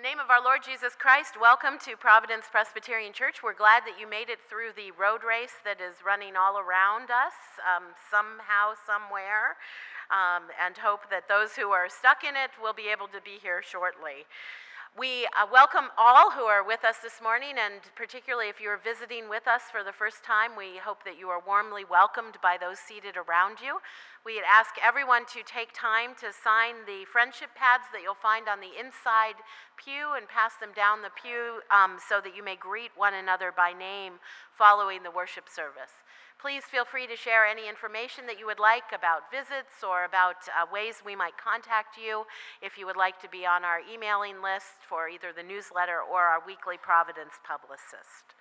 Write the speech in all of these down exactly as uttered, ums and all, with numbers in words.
In the name of our Lord Jesus Christ, welcome to Providence Presbyterian Church. We're glad that you made it through the road race that is running all around us, um, somehow, somewhere, um, and hope that those who are stuck in it will be able to be here shortly. We uh, welcome all who are with us this morning, and particularly if you're visiting with us for the first time, we hope that you are warmly welcomed by those seated around you. We ask everyone to take time to sign the friendship pads that you'll find on the inside pew and pass them down the pew um, so that you may greet one another by name following the worship service. Please feel free to share any information that you would like about visits or about uh, ways we might contact you if you would like to be on our emailing list for either the newsletter or our weekly Providence Publicist.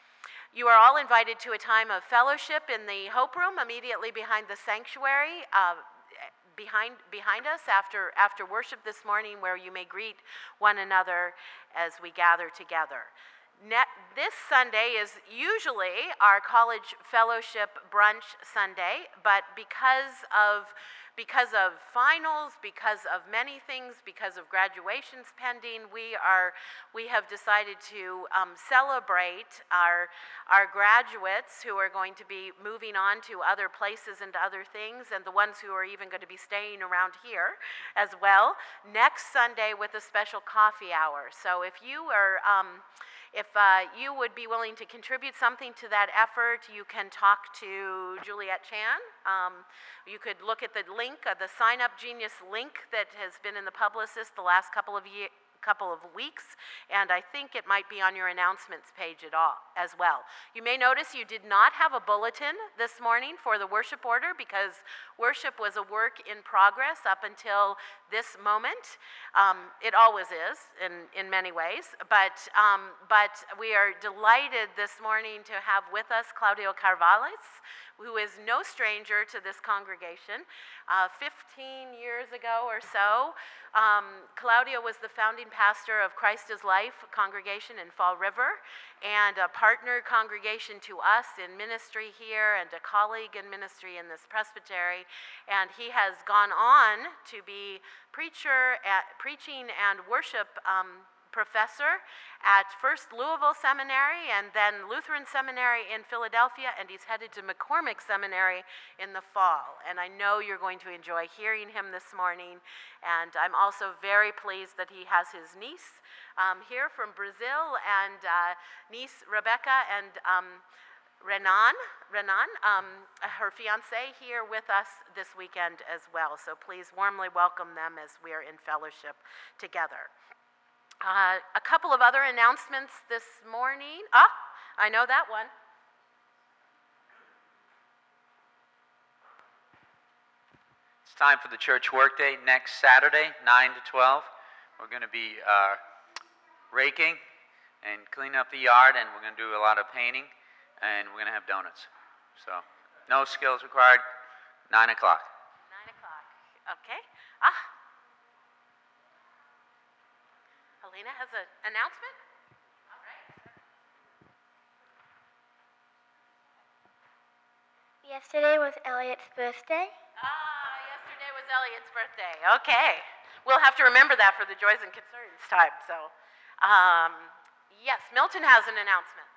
You are all invited to a time of fellowship in the Hope Room immediately behind the sanctuary, uh, behind, behind us after, after worship this morning, where you may greet one another as we gather together. Net, this Sunday is usually our college fellowship brunch Sunday, but because of because of finals, because of many things, because of graduations pending, we are we have decided to um, celebrate our our graduates who are going to be moving on to other places and other things, and the ones who are even going to be staying around here as well next Sunday with a special coffee hour. So if you are um, If uh, you would be willing to contribute something to that effort, you can talk to Juliet Chan. Um, you could look at the link, uh, the Sign Up Genius link that has been in the Publicist the last couple of years. couple of weeks, and I think it might be on your announcements page at all as well. You may notice you did not have a bulletin this morning for the worship order because worship was a work in progress up until this moment. Um, it always is in, in many ways, but, um, but we are delighted this morning to have with us Claudio Carvalles, who is no stranger to this congregation. Uh, fifteen years ago or so, um, Claudio was the founding pastor of Christ is Life congregation in Fall River, and a partner congregation to us in ministry here, and a colleague in ministry in this presbytery. And he has gone on to be preacher at preaching and worship um, professor at first Louisville Seminary and then Lutheran Seminary in Philadelphia, and he's headed to McCormick Seminary in the fall. And I know you're going to enjoy hearing him this morning. And I'm also very pleased that he has his niece um, here from Brazil, and uh, niece Rebecca and um, Renan, Renan um, her fiance, here with us this weekend as well. So please warmly welcome them as we're in fellowship together. Uh, a couple of other announcements this morning. Ah, I know that one. It's time for the church workday next Saturday, nine to twelve. We're going to be uh, raking and cleaning up the yard, and we're going to do a lot of painting, and we're going to have donuts. So, no skills required, nine o'clock. nine o'clock, okay. Ah. Helena has an announcement? All right. Yesterday was Elliot's birthday. Ah, yesterday was Elliot's birthday. Okay. We'll have to remember that for the Joys and Concerns time. So, um, yes, Milton has an announcement.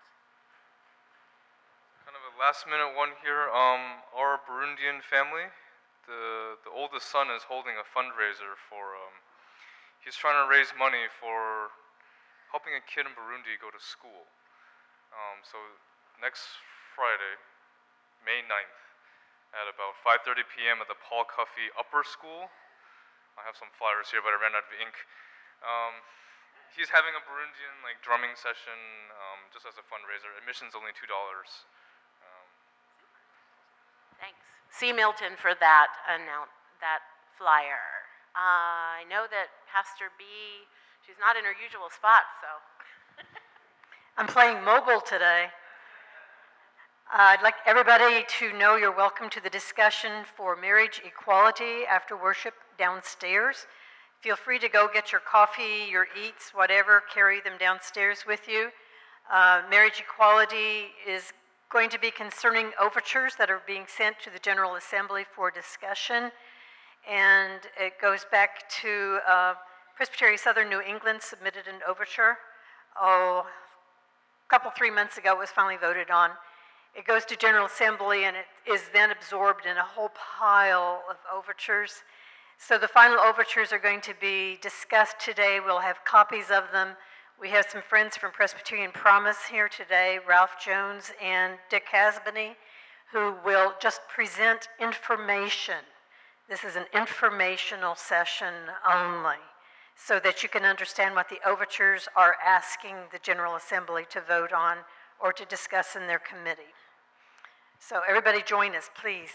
Kind of a last minute one here. Um, our Burundian family, the, the oldest son is holding a fundraiser for... Um, He's trying to raise money for helping a kid in Burundi go to school. Um, so next Friday, May ninth, at about five thirty p.m. at the Paul Cuffey Upper School. I have some flyers here, but I ran out of ink. Um, he's having a Burundian like drumming session um, just as a fundraiser. Admission's only two dollars. Um, Thanks. See Milton for that, announce, that flyer. Uh, I know that Pastor B, she's not in her usual spot, so. I'm playing mobile today. Uh, I'd like everybody to know you're welcome to the discussion for marriage equality after worship downstairs. Feel free to go get your coffee, your eats, whatever, carry them downstairs with you. Uh, marriage equality is going to be concerning overtures that are being sent to the General Assembly for discussion. And it goes back to uh, Presbytery Southern New England submitted an overture. Oh, a couple, three months ago, it was finally voted on. It goes to General Assembly, and it is then absorbed in a whole pile of overtures. So the final overtures are going to be discussed today. We'll have copies of them. We have some friends from Presbyterian Promise here today, Ralph Jones and Dick Hasbany, who will just present information. This is an informational session only, so that you can understand what the overtures are asking the General Assembly to vote on or to discuss in their committee. So everybody join us, please.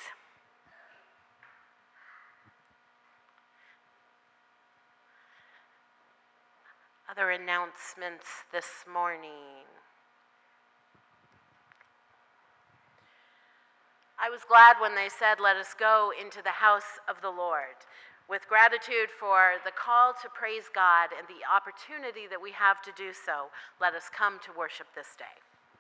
Other announcements this morning. I was glad when they said, "Let us go into the house of the Lord." With gratitude for the call to praise God and the opportunity that we have to do so, let us come to worship this day.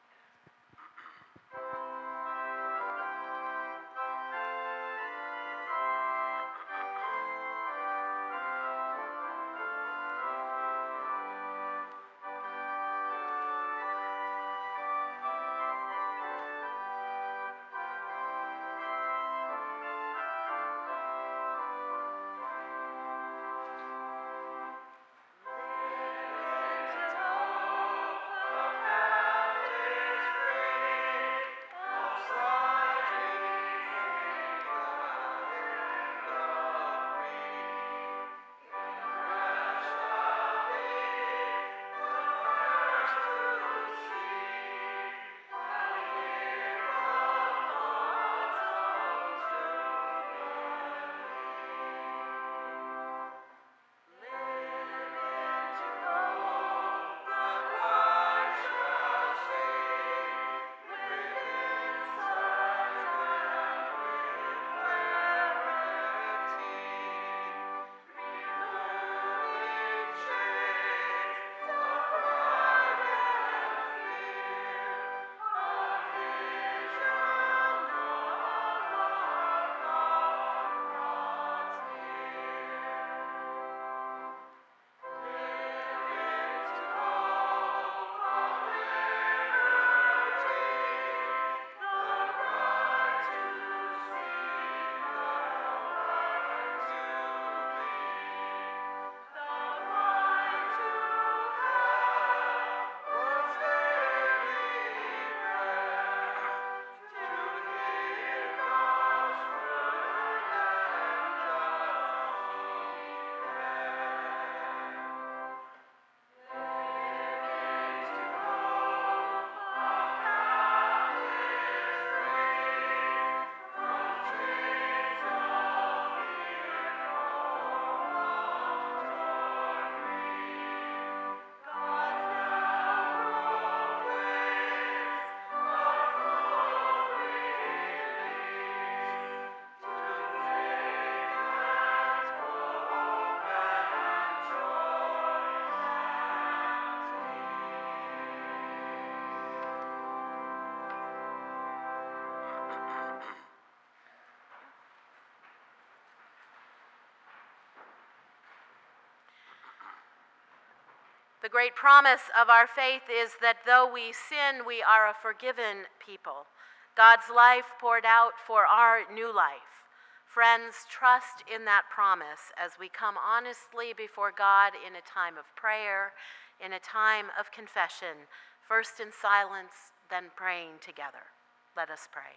The great promise of our faith is that though we sin, we are a forgiven people. God's life poured out for our new life. Friends, trust in that promise as we come honestly before God in a time of prayer, in a time of confession, first in silence, then praying together. Let us pray.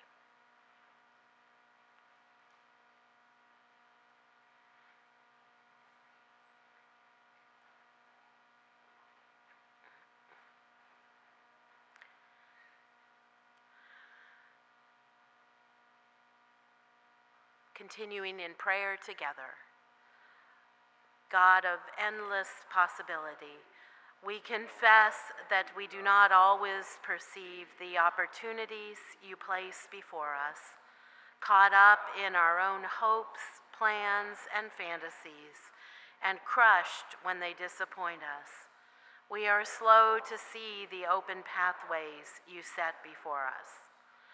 Continuing in prayer together. God of endless possibility, we confess that we do not always perceive the opportunities you place before us, caught up in our own hopes, plans, and fantasies, and crushed when they disappoint us. We are slow to see the open pathways you set before us.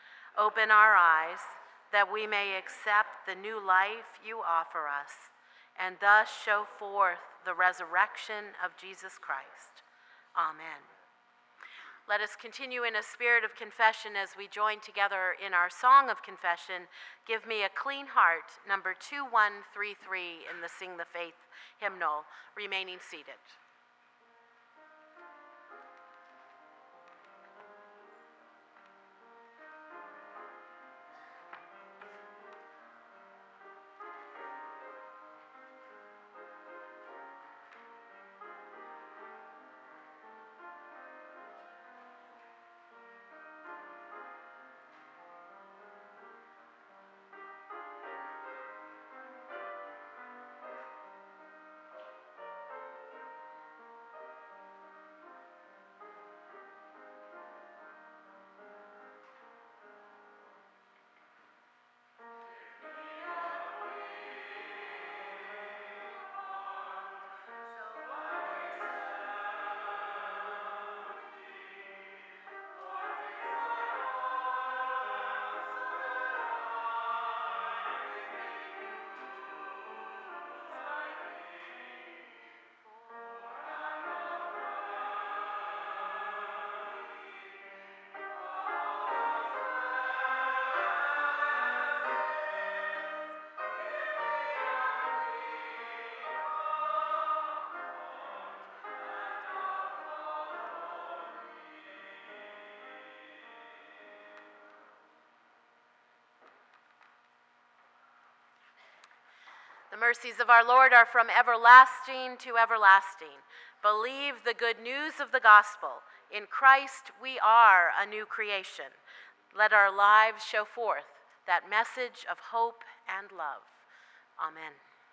Open our eyes that we may accept the new life you offer us and thus show forth the resurrection of Jesus Christ. Amen. Let us continue in a spirit of confession as we join together in our song of confession, Give Me a Clean Heart, number two one three three in the Sing the Faith hymnal, remaining seated. The mercies of our Lord are from everlasting to everlasting. Believe the good news of the gospel. In Christ we are a new creation. Let our lives show forth that message of hope and love. Amen.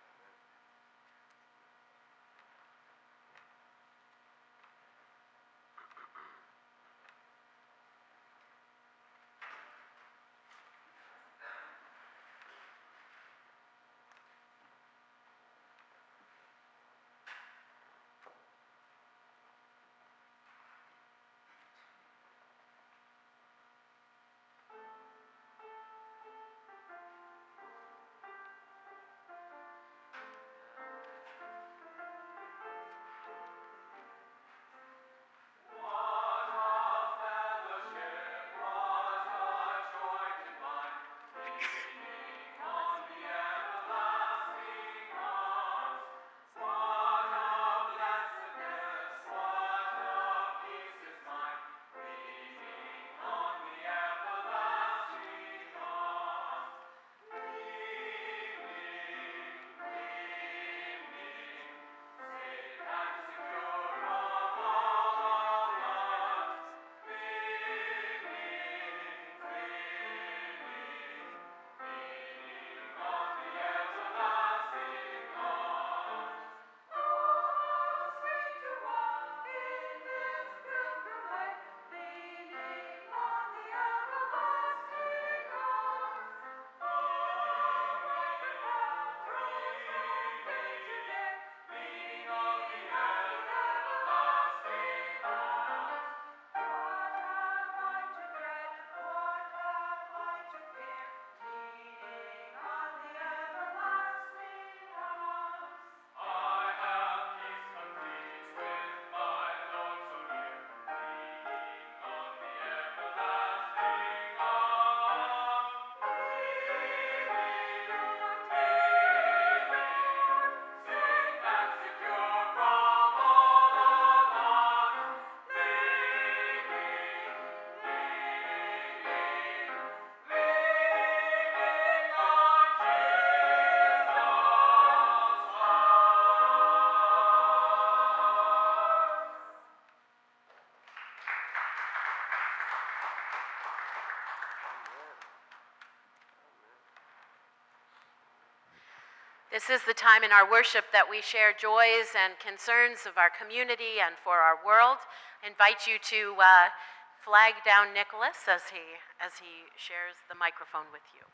This is the time in our worship that we share joys and concerns of our community and for our world. I invite you to uh, flag down Nicholas as he, as he shares the microphone with you.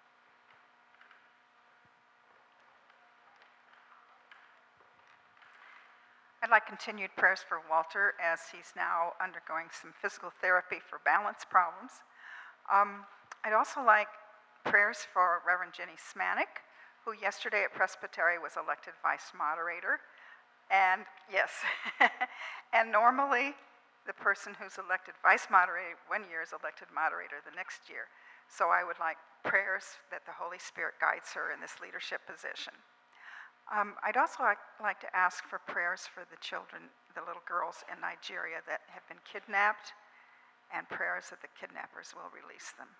I'd like continued prayers for Walter as he's now undergoing some physical therapy for balance problems. Um, I'd also like prayers for Reverend Jenny Smanik, who yesterday at Presbytery was elected vice moderator. And yes, and normally the person who's elected vice moderator one year is elected moderator the next year. So I would like prayers that the Holy Spirit guides her in this leadership position. Um, I'd also like, like to ask for prayers for the children, the little girls in Nigeria that have been kidnapped, and prayers that the kidnappers will release them.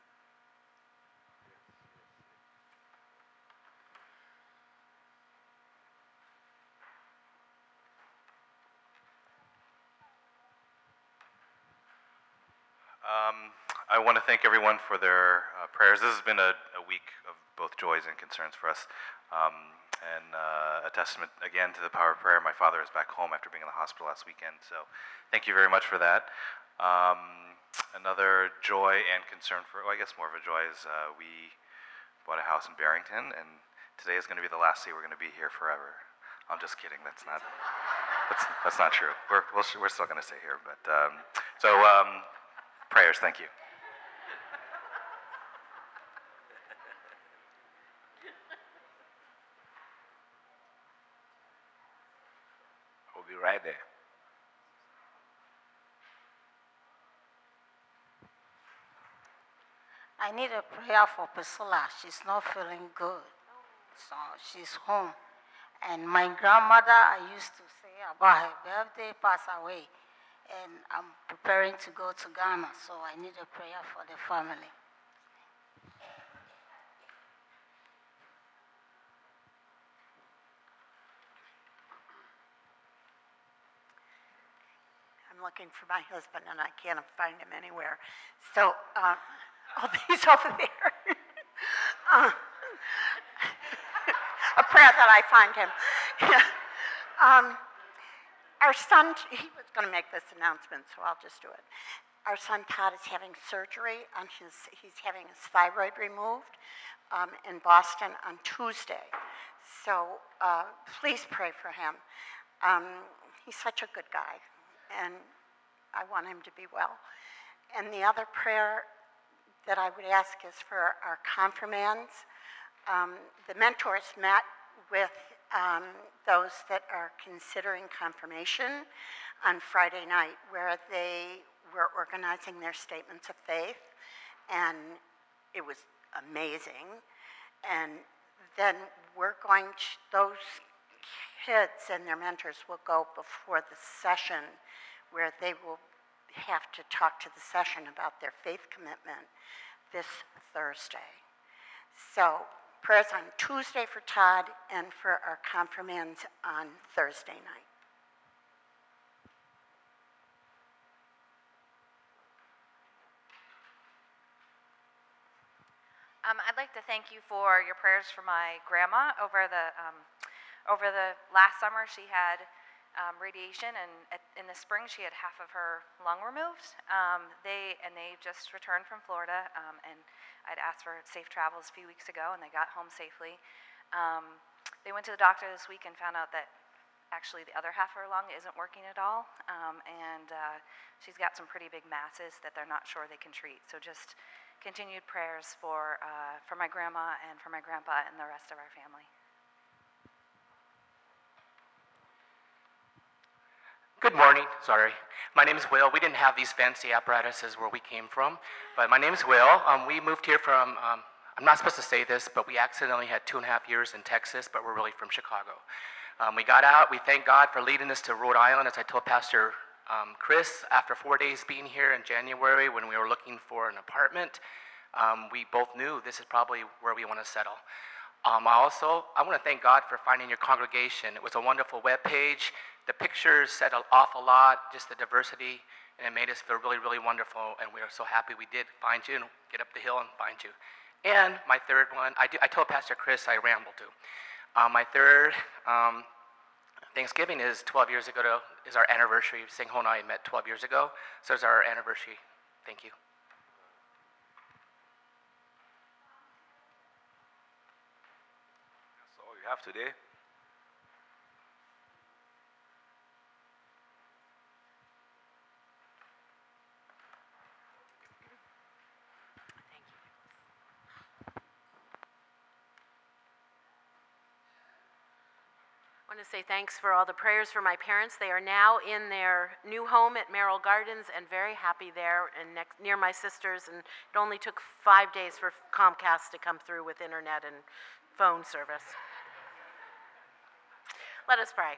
Um, I want to thank everyone for their uh, prayers. This has been a, a week of both joys and concerns for us, um, and uh, a testament again to the power of prayer. My father is back home after being in the hospital last weekend, so thank you very much for that. Um, another joy and concern for, well, I guess more of a joy is uh, we bought a house in Barrington, and today is going to be the last day we're going to be here forever. I'm just kidding. That's not. That's that's not true. We're we'll, we're still going to stay here, but um, so. Um, Prayers, thank you. We'll be right there. I need a prayer for Priscilla. She's not feeling good, so she's home. And my grandmother, I used to say about her birthday, passed away. And I'm preparing to go to Ghana, so I need a prayer for the family. I'm looking for my husband, and I can't find him anywhere. So, uh, oh, he's over there. uh, a prayer that I find him. Yeah. Um, Our son, he was going to make this announcement, so I'll just do it. Our son Todd is having surgery on his, he's having his thyroid removed um, in Boston on Tuesday. So uh, please pray for him. Um, he's such a good guy, and I want him to be well. And the other prayer that I would ask is for our confirmands. Um, the mentors met with Um, those that are considering confirmation on Friday night, where they were organizing their statements of faith, and it was amazing. And then we're going to, those kids and their mentors will go before the session, where they will have to talk to the session about their faith commitment this Thursday. So prayers on Tuesday for Todd and for our confirmands on Thursday night. Um, I'd like to thank you for your prayers for my grandma over the um, over the last summer. She had um, radiation, and at, in the spring she had half of her lung removed. Um, they and they just returned from Florida, um, and I'd asked for safe travels a few weeks ago, and they got home safely. Um, they went to the doctor this week and found out that actually the other half of her lung isn't working at all, um, and uh, she's got some pretty big masses that they're not sure they can treat. So just continued prayers for uh, for my grandma and for my grandpa and the rest of our family. Good morning, sorry. My name is Will. We didn't have these fancy apparatuses where we came from, but my name is Will. Um, we moved here from, um, I'm not supposed to say this, but we accidentally had two and a half years in Texas, but we're really from Chicago. Um, we got out, we thank God for leading us to Rhode Island, as I told Pastor um, Chris, after four days being here in January when we were looking for an apartment, um, we both knew this is probably where we want to settle. Um, I also, I want to thank God for finding your congregation. It was a wonderful webpage. The pictures said an awful lot, just the diversity, and it made us feel really, really wonderful, and we are so happy we did find you and get up the hill and find you. And my third one, I, do, I told Pastor Chris I rambled to. Um, my third um, Thanksgiving is twelve years ago, to, is our anniversary. Singho and I met twelve years ago, so it's our anniversary. Thank you. That's all you have today. I want to say thanks for all the prayers for my parents. They are now in their new home at Merrill Gardens and very happy there and next, near my sisters. And it only took five days for Comcast to come through with internet and phone service. Let us pray.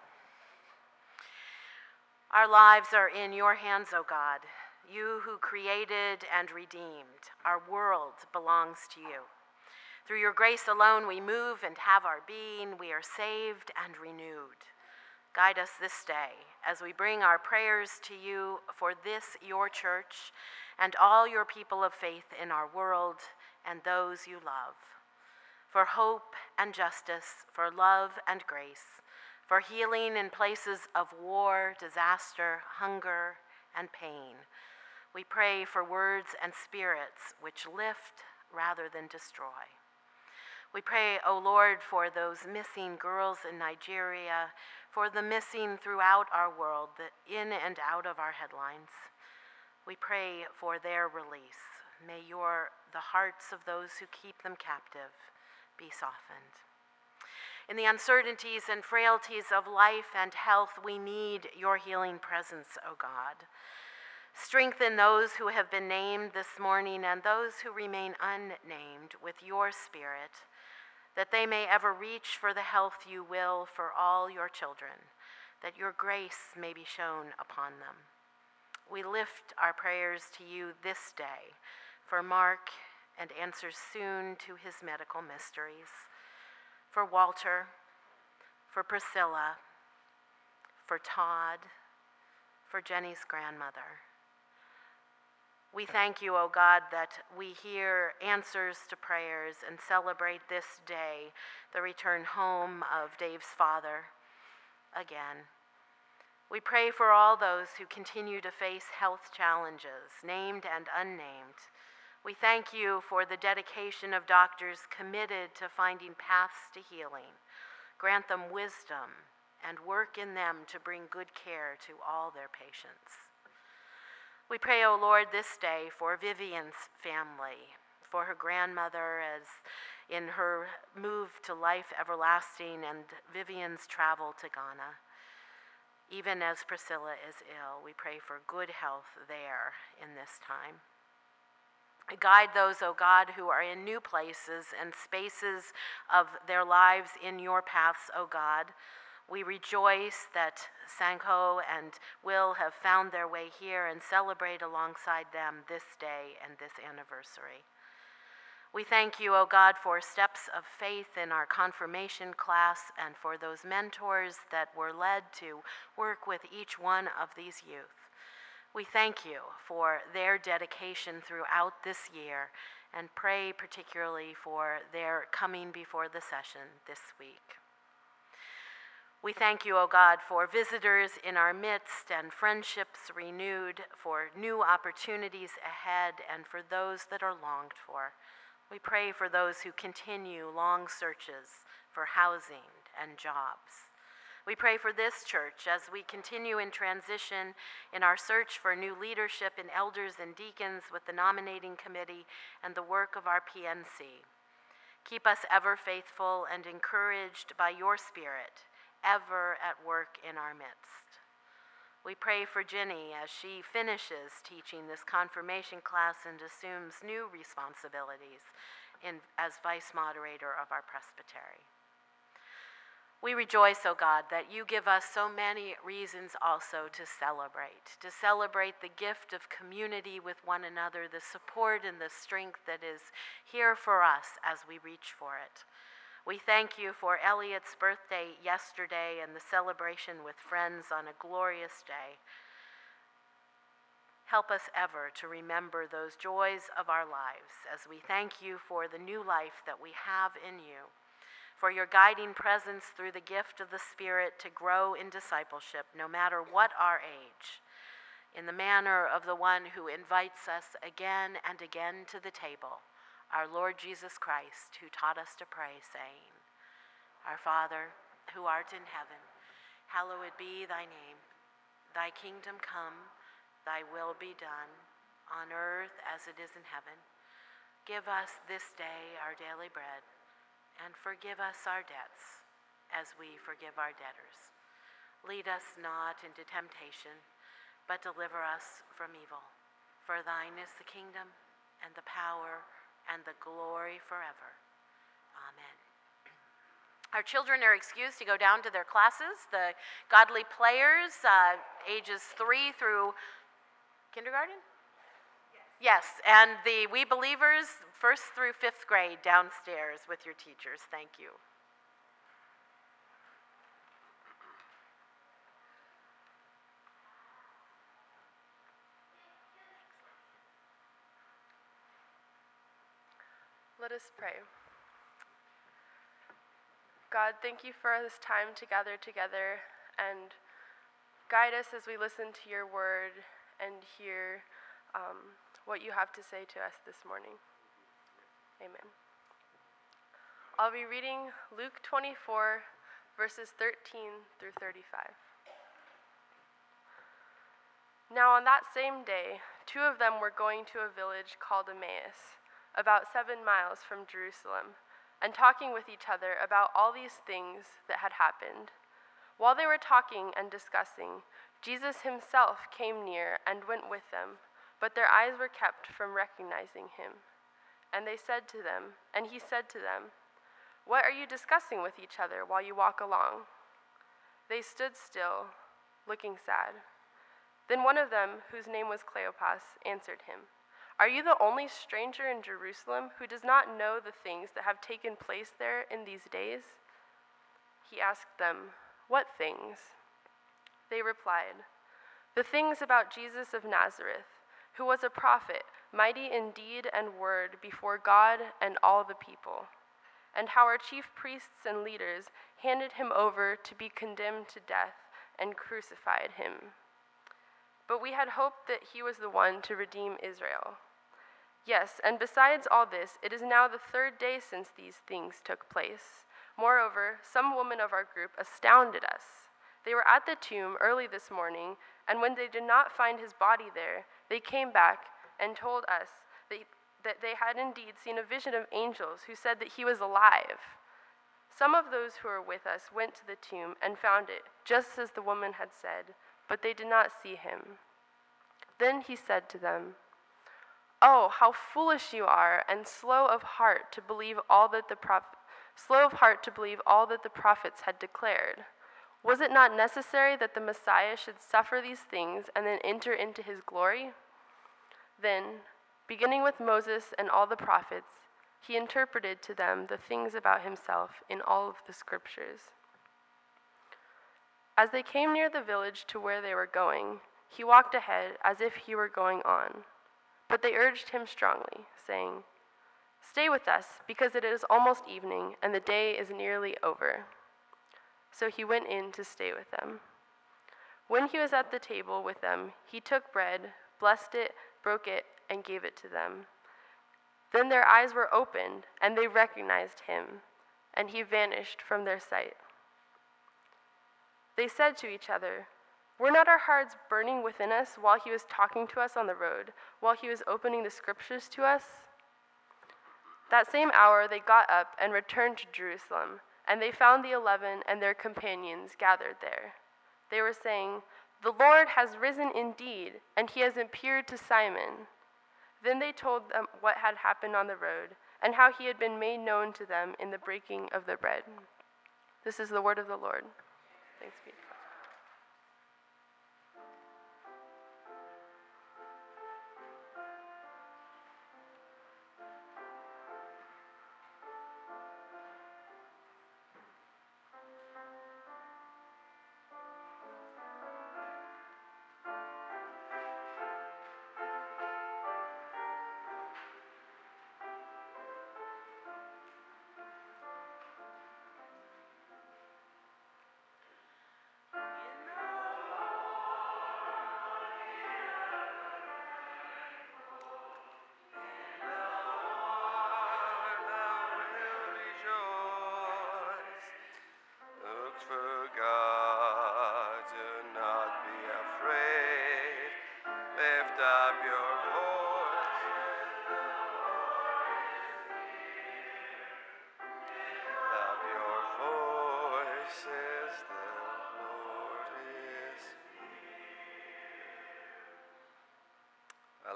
Our lives are in your hands, O God. You who created and redeemed. Our world belongs to you. Through your grace alone we move and have our being. We are saved and renewed. Guide us this day as we bring our prayers to you for this, your church, and all your people of faith in our world and those you love. For hope and justice, for love and grace, for healing in places of war, disaster, hunger, and pain. We pray for words and spirits which lift rather than destroy. We pray, O Lord, for those missing girls in Nigeria, for the missing throughout our world, the in and out of our headlines. We pray for their release. May your, the hearts of those who keep them captive be softened. In the uncertainties and frailties of life and health, we need your healing presence, O God. Strengthen those who have been named this morning and those who remain unnamed with your Spirit, that they may ever reach for the health you will for all your children, that your grace may be shown upon them. We lift our prayers to you this day for Mark and answers soon to his medical mysteries, for Walter, for Priscilla, for Todd, for Jenny's grandmother. We thank you, O God, that we hear answers to prayers and celebrate this day the return home of Dave's father again. We pray for all those who continue to face health challenges, named and unnamed. We thank you for the dedication of doctors committed to finding paths to healing. Grant them wisdom and work in them to bring good care to all their patients. We pray, O Lord, this day for Vivian's family, for her grandmother as in her move to life everlasting and Vivian's travel to Ghana. Even as Priscilla is ill, we pray for good health there in this time. Guide those, O God, who are in new places and spaces of their lives in your paths, O God. We rejoice that Sanko and Will have found their way here and celebrate alongside them this day and this anniversary. We thank you, O God, for steps of faith in our confirmation class and for those mentors that were led to work with each one of these youth. We thank you for their dedication throughout this year and pray particularly for their coming before the session this week. We thank you, O God, for visitors in our midst and friendships renewed, for new opportunities ahead, and for those that are longed for. We pray for those who continue long searches for housing and jobs. We pray for this church as we continue in transition in our search for new leadership in elders and deacons with the nominating committee and the work of our P N C. Keep us ever faithful and encouraged by your Spirit, ever at work in our midst. We pray for Jenny as she finishes teaching this confirmation class and assumes new responsibilities in, as vice moderator of our presbytery. We rejoice, O God, that you give us so many reasons also to celebrate, to celebrate the gift of community with one another, the support and the strength that is here for us as we reach for it. We thank you for Elliot's birthday yesterday and the celebration with friends on a glorious day. Help us ever to remember those joys of our lives as we thank you for the new life that we have in you, for your guiding presence through the gift of the Spirit to grow in discipleship no matter what our age, in the manner of the one who invites us again and again to the table, our Lord Jesus Christ, who taught us to pray, saying, Our Father, who art in heaven, hallowed be thy name. Thy kingdom come, thy will be done, on earth as it is in heaven. Give us this day our daily bread, and forgive us our debts, as we forgive our debtors. Lead us not into temptation, but deliver us from evil. For thine is the kingdom, and the power, and the glory forever. Amen. Our children are excused to go down to their classes. The Godly Players, uh, ages three through kindergarten? Yes, and the We Believers, first through fifth grade, downstairs with your teachers. Thank you. Let us pray. God, thank you for this time to gather together and guide us as we listen to your word and hear um, what you have to say to us this morning. Amen. I'll be reading Luke twenty-four, verses thirteen through thirty-five. Now on that same day, two of them were going to a village called Emmaus, about seven miles from Jerusalem, and talking with each other about all these things that had happened. While they were talking and discussing, Jesus himself came near and went with them, but their eyes were kept from recognizing him. And they said to them, and he said to them, "What are you discussing with each other while you walk along?" They stood still, looking sad. Then one of them, whose name was Cleopas, answered him, "Are you the only stranger in Jerusalem who does not know the things that have taken place there in these days?" He asked them, "What things?" They replied, "The things about Jesus of Nazareth, who was a prophet, mighty in deed and word before God and all the people, and how our chief priests and leaders handed him over to be condemned to death and crucified him. But we had hoped that he was the one to redeem Israel. Yes, and besides all this, it is now the third day since these things took place. Moreover, some women of our group astounded us. They were at the tomb early this morning, and when they did not find his body there, they came back and told us that, that they had indeed seen a vision of angels who said that he was alive. Some of those who were with us went to the tomb and found it, just as the woman had said, but they did not see him." Then he said to them, "Oh, how foolish you are, and slow of heart to believe all that the prophet, slow of heart to believe all that the prophets had declared. Was it not necessary that the Messiah should suffer these things and then enter into his glory?" Then, beginning with Moses and all the prophets, he interpreted to them the things about himself in all of the scriptures. As they came near the village to where they were going, he walked ahead as if he were going on. But they urged him strongly, saying, "Stay with us, because it is almost evening, and the day is nearly over." So he went in to stay with them. When he was at the table with them, he took bread, blessed it, broke it, and gave it to them. Then their eyes were opened, and they recognized him, and he vanished from their sight. They said to each other, "Were not our hearts burning within us while he was talking to us on the road, while he was opening the scriptures to us?" That same hour they got up and returned to Jerusalem, and they found the eleven and their companions gathered there. They were saying, "The Lord has risen indeed, and he has appeared to Simon." Then they told them what had happened on the road, and how he had been made known to them in the breaking of the bread. This is the word of the Lord. Thanks be to God.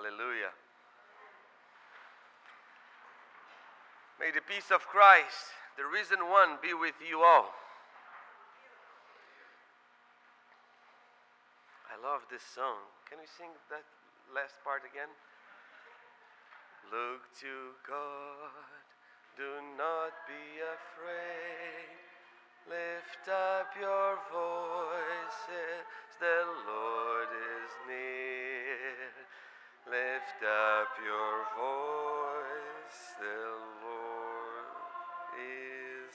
Hallelujah. May the peace of Christ, the risen one, be with you all. I love this song. Can you sing that last part again? Look to God, do not be afraid. Lift up your voices, the Lord is near. Lift up your voice, the Lord is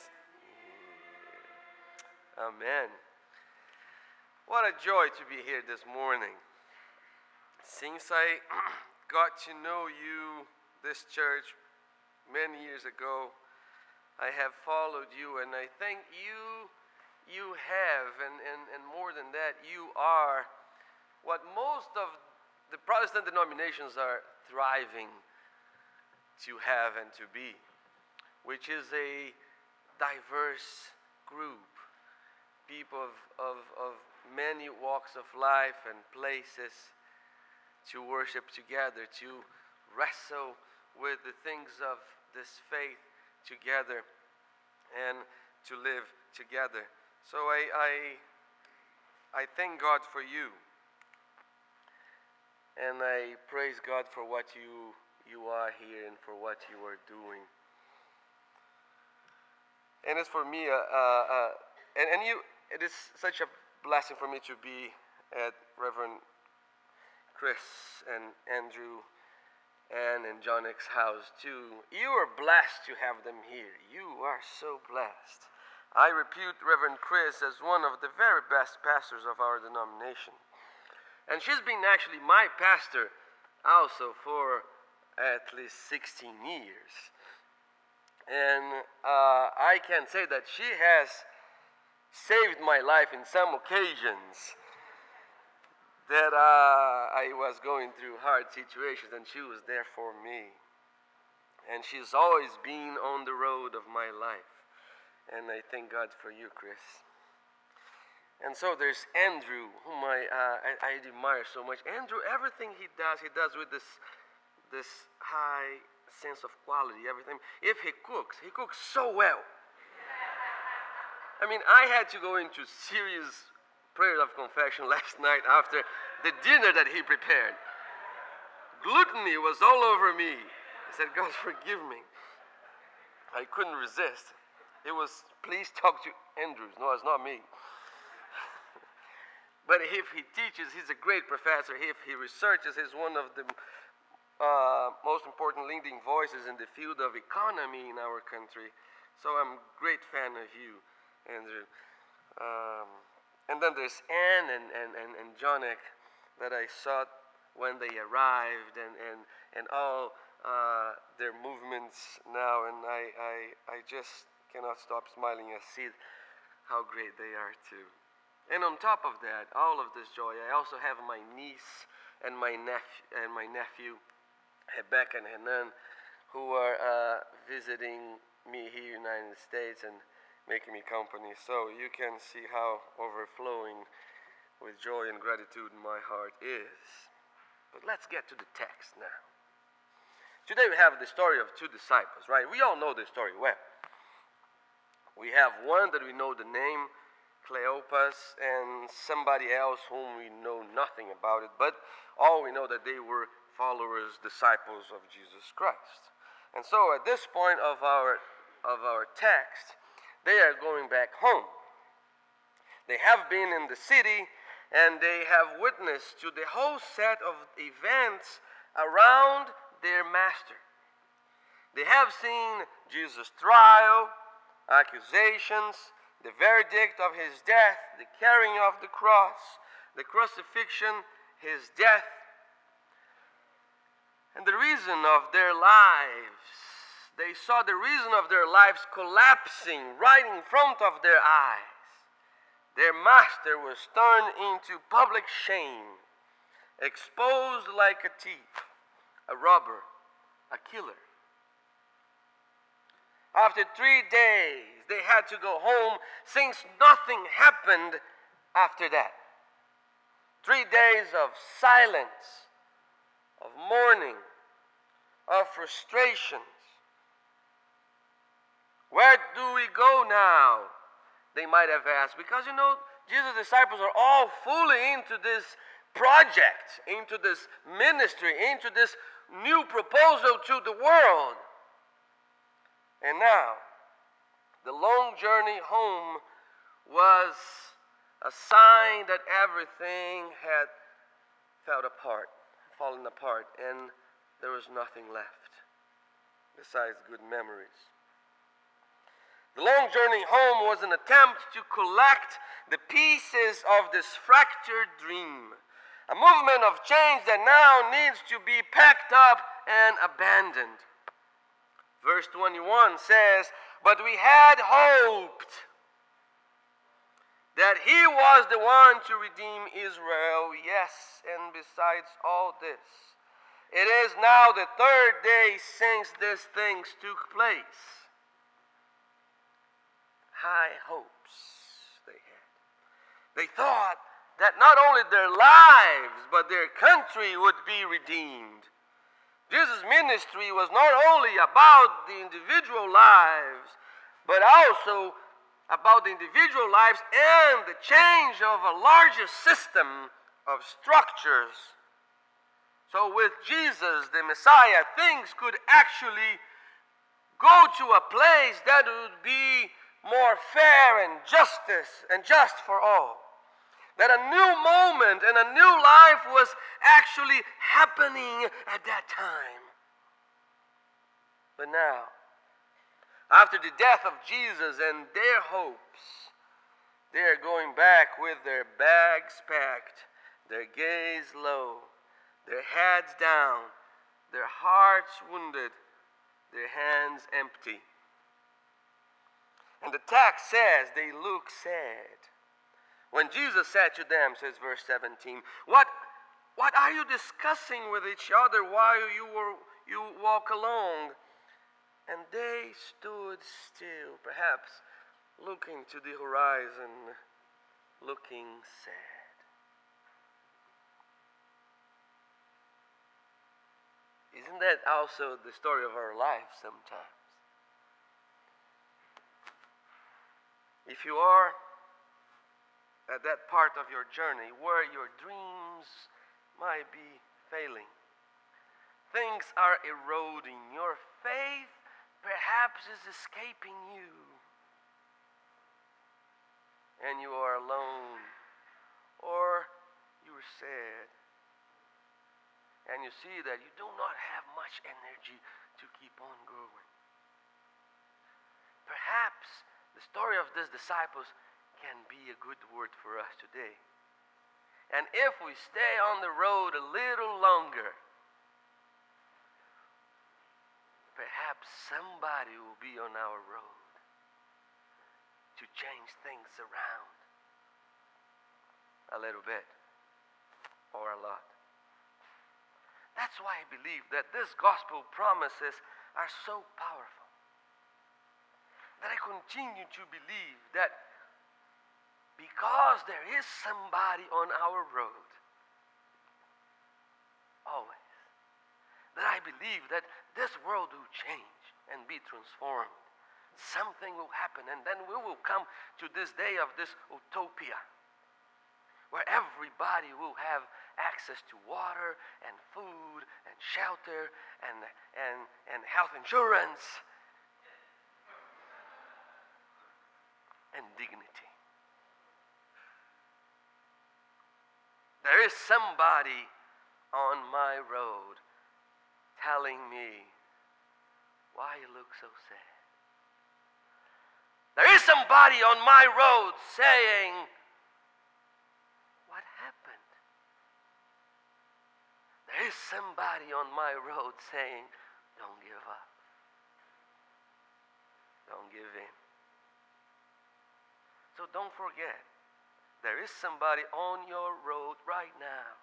near. Amen. What a joy to be here this morning. Since I got to know you, this church, many years ago, I have followed you, and I think you you have, and, and, and more than that, you are what most of the Protestant denominations are thriving to have and to be, which is a diverse group, people of, of, of many walks of life and places to worship together, to wrestle with the things of this faith together and to live together. So I, I, I thank God for you, and I praise God for what you, you are here and for what you are doing. And as for me, uh, uh, uh, and, and you, it is such a blessing for me to be at Reverend Chris and Andrew Ann and John X house too. You are blessed to have them here. You are so blessed. I repute Reverend Chris as one of the very best pastors of our denomination. And she's been actually my pastor also for at least sixteen years. And uh, I can say that she has saved my life in some occasions that uh, I was going through hard situations, and she was there for me. And she's always been on the road of my life. And I thank God for you, Chris. And so there's Andrew, whom I, uh, I, I admire so much. Andrew, everything he does, he does with this, this high sense of quality, everything. If he cooks, he cooks so well. I mean, I had to go into serious prayer of confession last night after the dinner that he prepared. Gluttony was all over me. I said, God, forgive me. I couldn't resist. It was, please talk to Andrews. No, it's not me. But if he teaches, he's a great professor. If he researches, he's one of the uh, most important leading voices in the field of economy in our country. So I'm a great fan of you, Andrew. Um, And then there's Ann and, and, and, and Jonik that I saw when they arrived, and, and, and all uh, their movements now, and I, I, I just cannot stop smiling and see how great they are too. And on top of that, all of this joy, I also have my niece and my nephew, and my nephew Rebecca and Hanan, who are uh, visiting me here in the United States and making me company. So you can see how overflowing with joy and gratitude my heart is. But let's get to the text now. Today we have the story of two disciples, right? We all know the story well. We have one that we know the name, Cleopas, and somebody else whom we know nothing about it, but all we know that they were followers, disciples of Jesus Christ. And so at this point of our of our text, they are going back home. They have been in the city, and they have witnessed to the whole set of events around their master. They have seen Jesus' trial, accusations, the verdict of his death, the carrying of the cross, the crucifixion, his death, and the reason of their lives. They saw the reason of their lives collapsing right in front of their eyes. Their master was turned into public shame, exposed like a thief, a robber, a killer. After three days, they had to go home since nothing happened after that. Three days of silence, of mourning, of frustrations. Where do we go now? They might have asked. Because, you know, Jesus' disciples are all fully into this project, into this ministry, into this new proposal to the world. And now, the long journey home was a sign that everything had fell apart, fallen apart, and there was nothing left besides good memories. The long journey home was an attempt to collect the pieces of this fractured dream, a movement of change that now needs to be packed up and abandoned. Verse twenty-one says, "But we had hoped that he was the one to redeem Israel. Yes, and besides all this, it is now the third day since these things took place." High hopes they had. They thought that not only their lives, but their country would be redeemed. Jesus' ministry was not only about the individual lives, but also about the individual lives and the change of a larger system of structures. So with Jesus, the Messiah, things could actually go to a place that would be more fair and justice and just for all. That a new moment and a new life was actually happening at that time. But now, after the death of Jesus and their hopes, they are going back with their bags packed, their gaze low, their heads down, their hearts wounded, their hands empty. And the text says they look sad. When Jesus said to them, says verse seventeen, what, what are you discussing with each other while you, were, you walk along? And they stood still, perhaps looking to the horizon, looking sad. Isn't that also the story of our life sometimes? If you are at that part of your journey where your dreams might be failing, things are eroding, your faith perhaps is escaping you, and you are alone, or you're sad, and you see that you do not have much energy to keep on going. Perhaps the story of these disciples can be a good word for us today. And if we stay on the road a little longer, perhaps somebody will be on our road to change things around a little bit or a lot. That's why I believe that these gospel promises are so powerful, that I continue to believe that because there is somebody on our road, always, that I believe that this world will change and be transformed. Something will happen, and then we will come to this day of this utopia, where everybody will have access to water and food and shelter and, and, and health insurance and dignity. There is somebody on my road telling me, why you look so sad? There is somebody on my road saying, what happened? There is somebody on my road saying, don't give up. Don't give in. So don't forget, there is somebody on your road right now,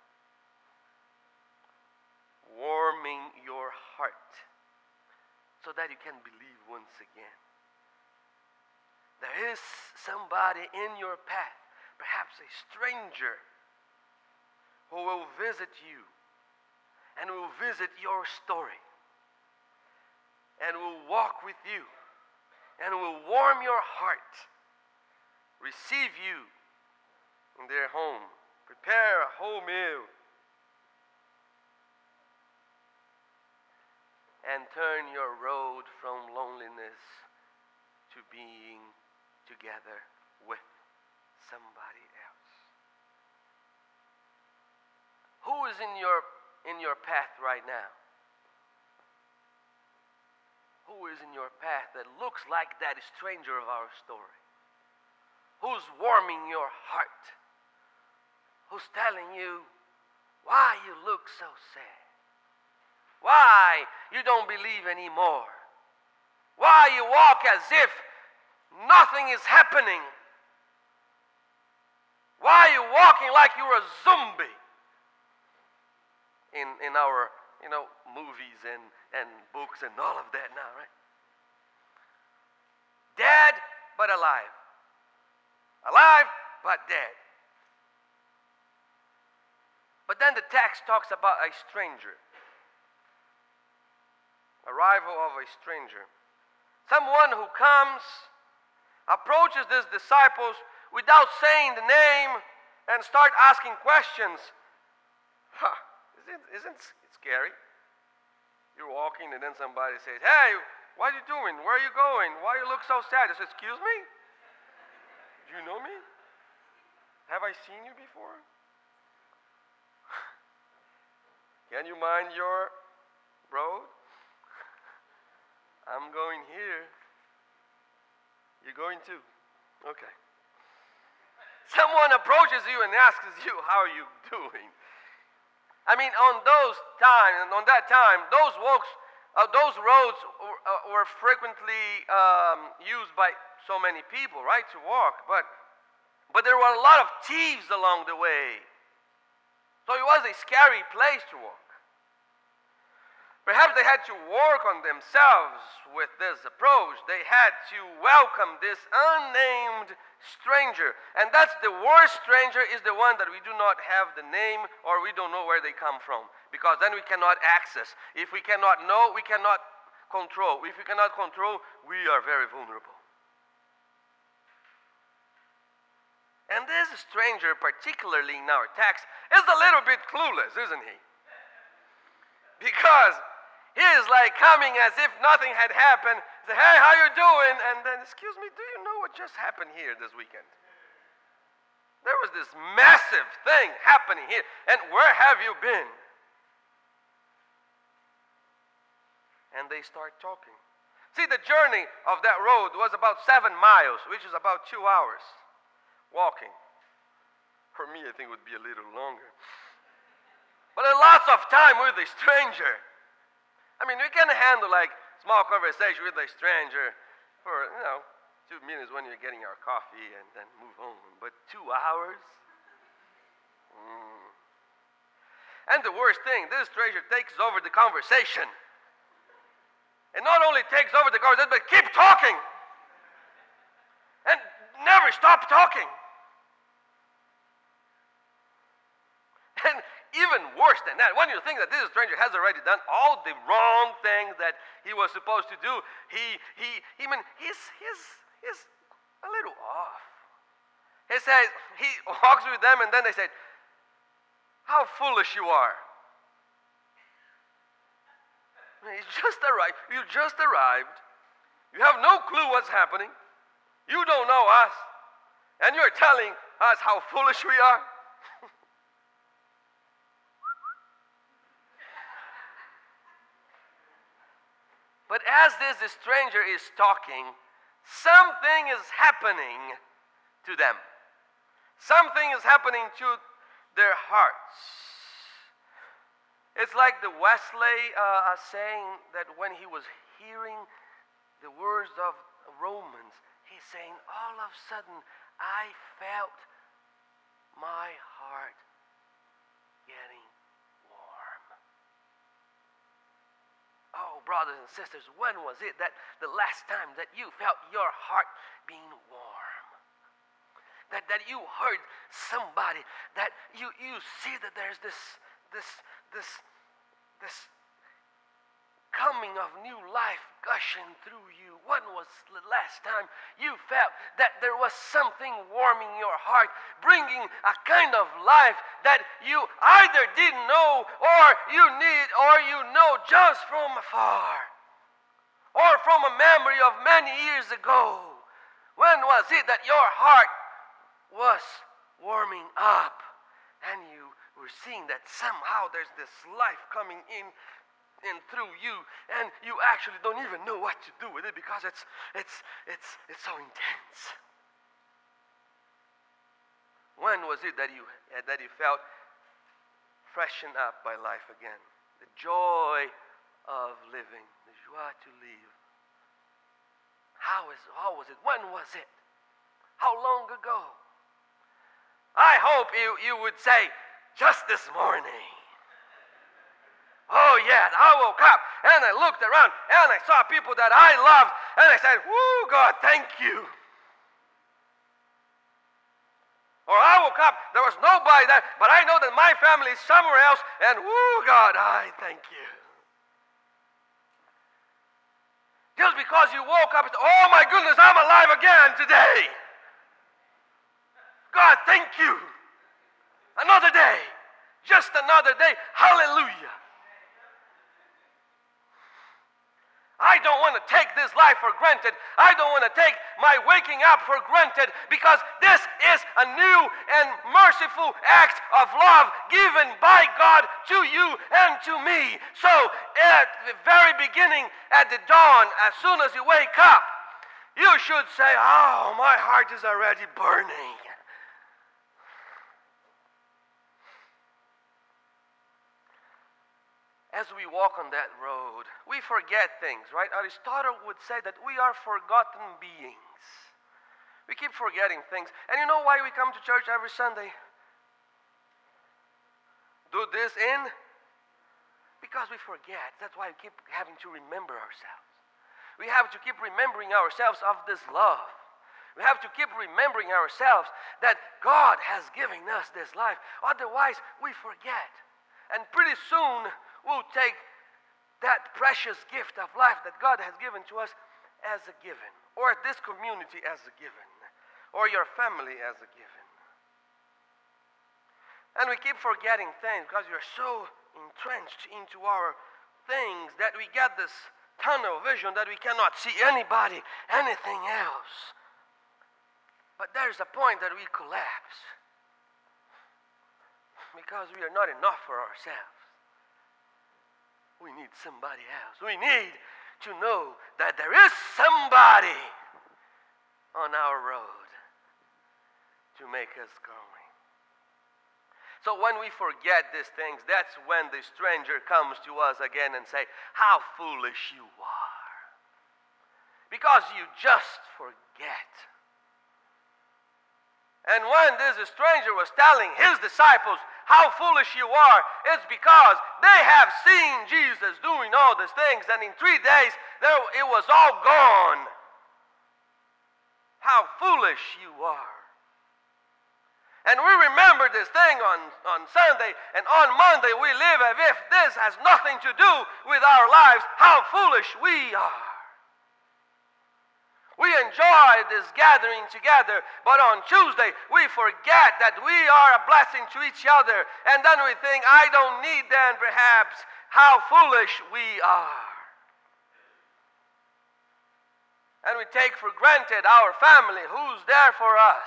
warming your heart so that you can believe once again. There is somebody in your path, perhaps a stranger, who will visit you and will visit your story and will walk with you and will warm your heart, receive you in their home, prepare a whole meal, and turn your road from loneliness to being together with somebody else. Who is in your in your path right now? Who is in your path that looks like that stranger of our story? Who's warming your heart? Who's telling you why you look so sad? Why you don't believe anymore? Why you walk as if nothing is happening? Why are you walking like you're a zombie? In, in our, you know, movies and, and books and all of that now, right? Dead but alive. Alive but dead. But then the text talks about a stranger. Arrival of a stranger. Someone who comes, approaches these disciples without saying the name and start asking questions. Huh, isn't, isn't it scary? You're walking and then somebody says, hey, what are you doing? Where are you going? Why you look so sad? I say, excuse me? Do you know me? Have I seen you before? Can you mind your road? I'm going here. You're going too? Okay. Someone approaches you and asks you, how are you doing? I mean, on those times, on that time, those walks, uh, those roads were, uh, were frequently um, used by so many people, right, to walk. But, but there were a lot of thieves along the way. So it was a scary place to walk. Perhaps they had to work on themselves with this approach. They had to welcome this unnamed stranger. And that's the worst stranger, is the one that we do not have the name or we don't know where they come from. Because then we cannot access. If we cannot know, we cannot control. If we cannot control, we are very vulnerable. And this stranger, particularly in our text, is a little bit clueless, isn't he? Because he is like coming as if nothing had happened. Say, hey, how you doing? And then, excuse me, do you know what just happened here this weekend? There was this massive thing happening here. And where have you been? And they start talking. See, the journey of that road was about seven miles, which is about two hours walking. For me, I think it would be a little longer. But lots of time with a stranger. I mean, we can handle like small conversation with a stranger for, you know, two minutes when you're getting our coffee and then move on. But two hours? Mm. And the worst thing, this stranger takes over the conversation. And not only takes over the conversation, but keep talking. And never stop talking. And even worse than that, when you think that this stranger has already done all the wrong things that he was supposed to do, he, he, he, I mean, he's, he's, he's a little off. He says, he walks with them and then they say, how foolish you are. He just arrived. You just arrived. You have no clue what's happening. You don't know us. And you're telling us how foolish we are. But as this stranger is talking, something is happening to them. Something is happening to their hearts. It's like the Wesley uh, saying that when he was hearing the words of Romans, he's saying, all of a sudden, I felt my heart getting warm. Oh, brothers and sisters, when was it that the last time that you felt your heart being warm? That, that you heard somebody, that you, you see that there's this, this, this, this coming of new life gushing through you? When was the last time you felt that there was something warming your heart, bringing a kind of life that you either didn't know or you need or you know just from afar or from a memory of many years ago? When was it that your heart was warming up and you were seeing that somehow there's this life coming in and through you, and you actually don't even know what to do with it because it's it's it's it's so intense? When was it that you that you felt freshened up by life again? The joy of living, the joie to live. How is how was it? When was it? How long ago? I hope you, you would say, just this morning. Oh, yeah, I woke up and I looked around and I saw people that I loved and I said, woo, God, thank you. Or I woke up, there was nobody there, but I know that my family is somewhere else, and woo, God, I thank you. Just because you woke up and said, oh my goodness, I'm alive again today. God, thank you. Another day, just another day, hallelujah. I don't want to take this life for granted. I don't want to take my waking up for granted, because this is a new and merciful act of love given by God to you and to me. So at the very beginning, at the dawn, as soon as you wake up, you should say, oh, my heart is already burning. As we walk on that road, we forget things, right? Aristotle would say that we are forgotten beings. We keep forgetting things. And you know why we come to church every Sunday? Do this in? Because we forget. That's why we keep having to remember ourselves. We have to keep remembering ourselves of this love. We have to keep remembering ourselves that God has given us this life. Otherwise, we forget. And pretty soon, we'll take that precious gift of life that God has given to us as a given, or this community as a given, or your family as a given. And we keep forgetting things because we're so entrenched into our things that we get this tunnel vision that we cannot see anybody, anything else. But there's a point that we collapse because we are not enough for ourselves. We need somebody else. We need to know that there is somebody on our road to make us going. So when we forget these things, that's when the stranger comes to us again and say, how foolish you are. Because you just forget. And when this stranger was telling his disciples how foolish you are, it's because they have seen Jesus doing all these things, and in three days there, it was all gone. How foolish you are. And we remember this thing on, on Sunday, and on Monday we live as if this has nothing to do with our lives. How foolish we are. We enjoy this gathering together, but on Tuesday we forget that we are a blessing to each other, and then we think, I don't need them perhaps. How foolish we are. And we take for granted our family, who's there for us.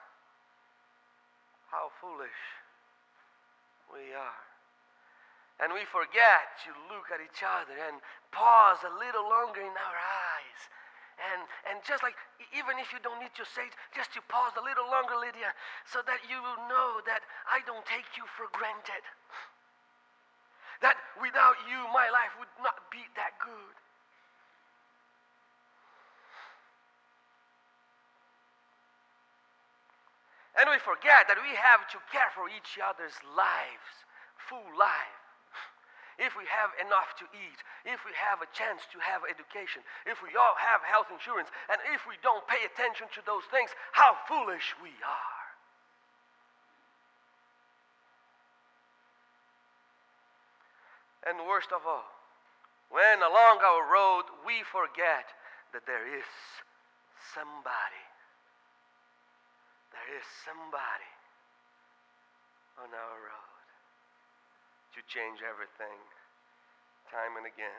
How foolish we are. And we forget to look at each other and pause a little longer in our eyes. And and just like, even if you don't need to say it, just to pause a little longer, Lydia, so that you will know that I don't take you for granted. That without you, my life would not be that good. And we forget that we have to care for each other's lives, full life. If we have enough to eat, if we have a chance to have education, if we all have health insurance, and if we don't pay attention to those things, how foolish we are. And worst of all, when along our road we forget that there is somebody, there is somebody on our road to change everything time and again.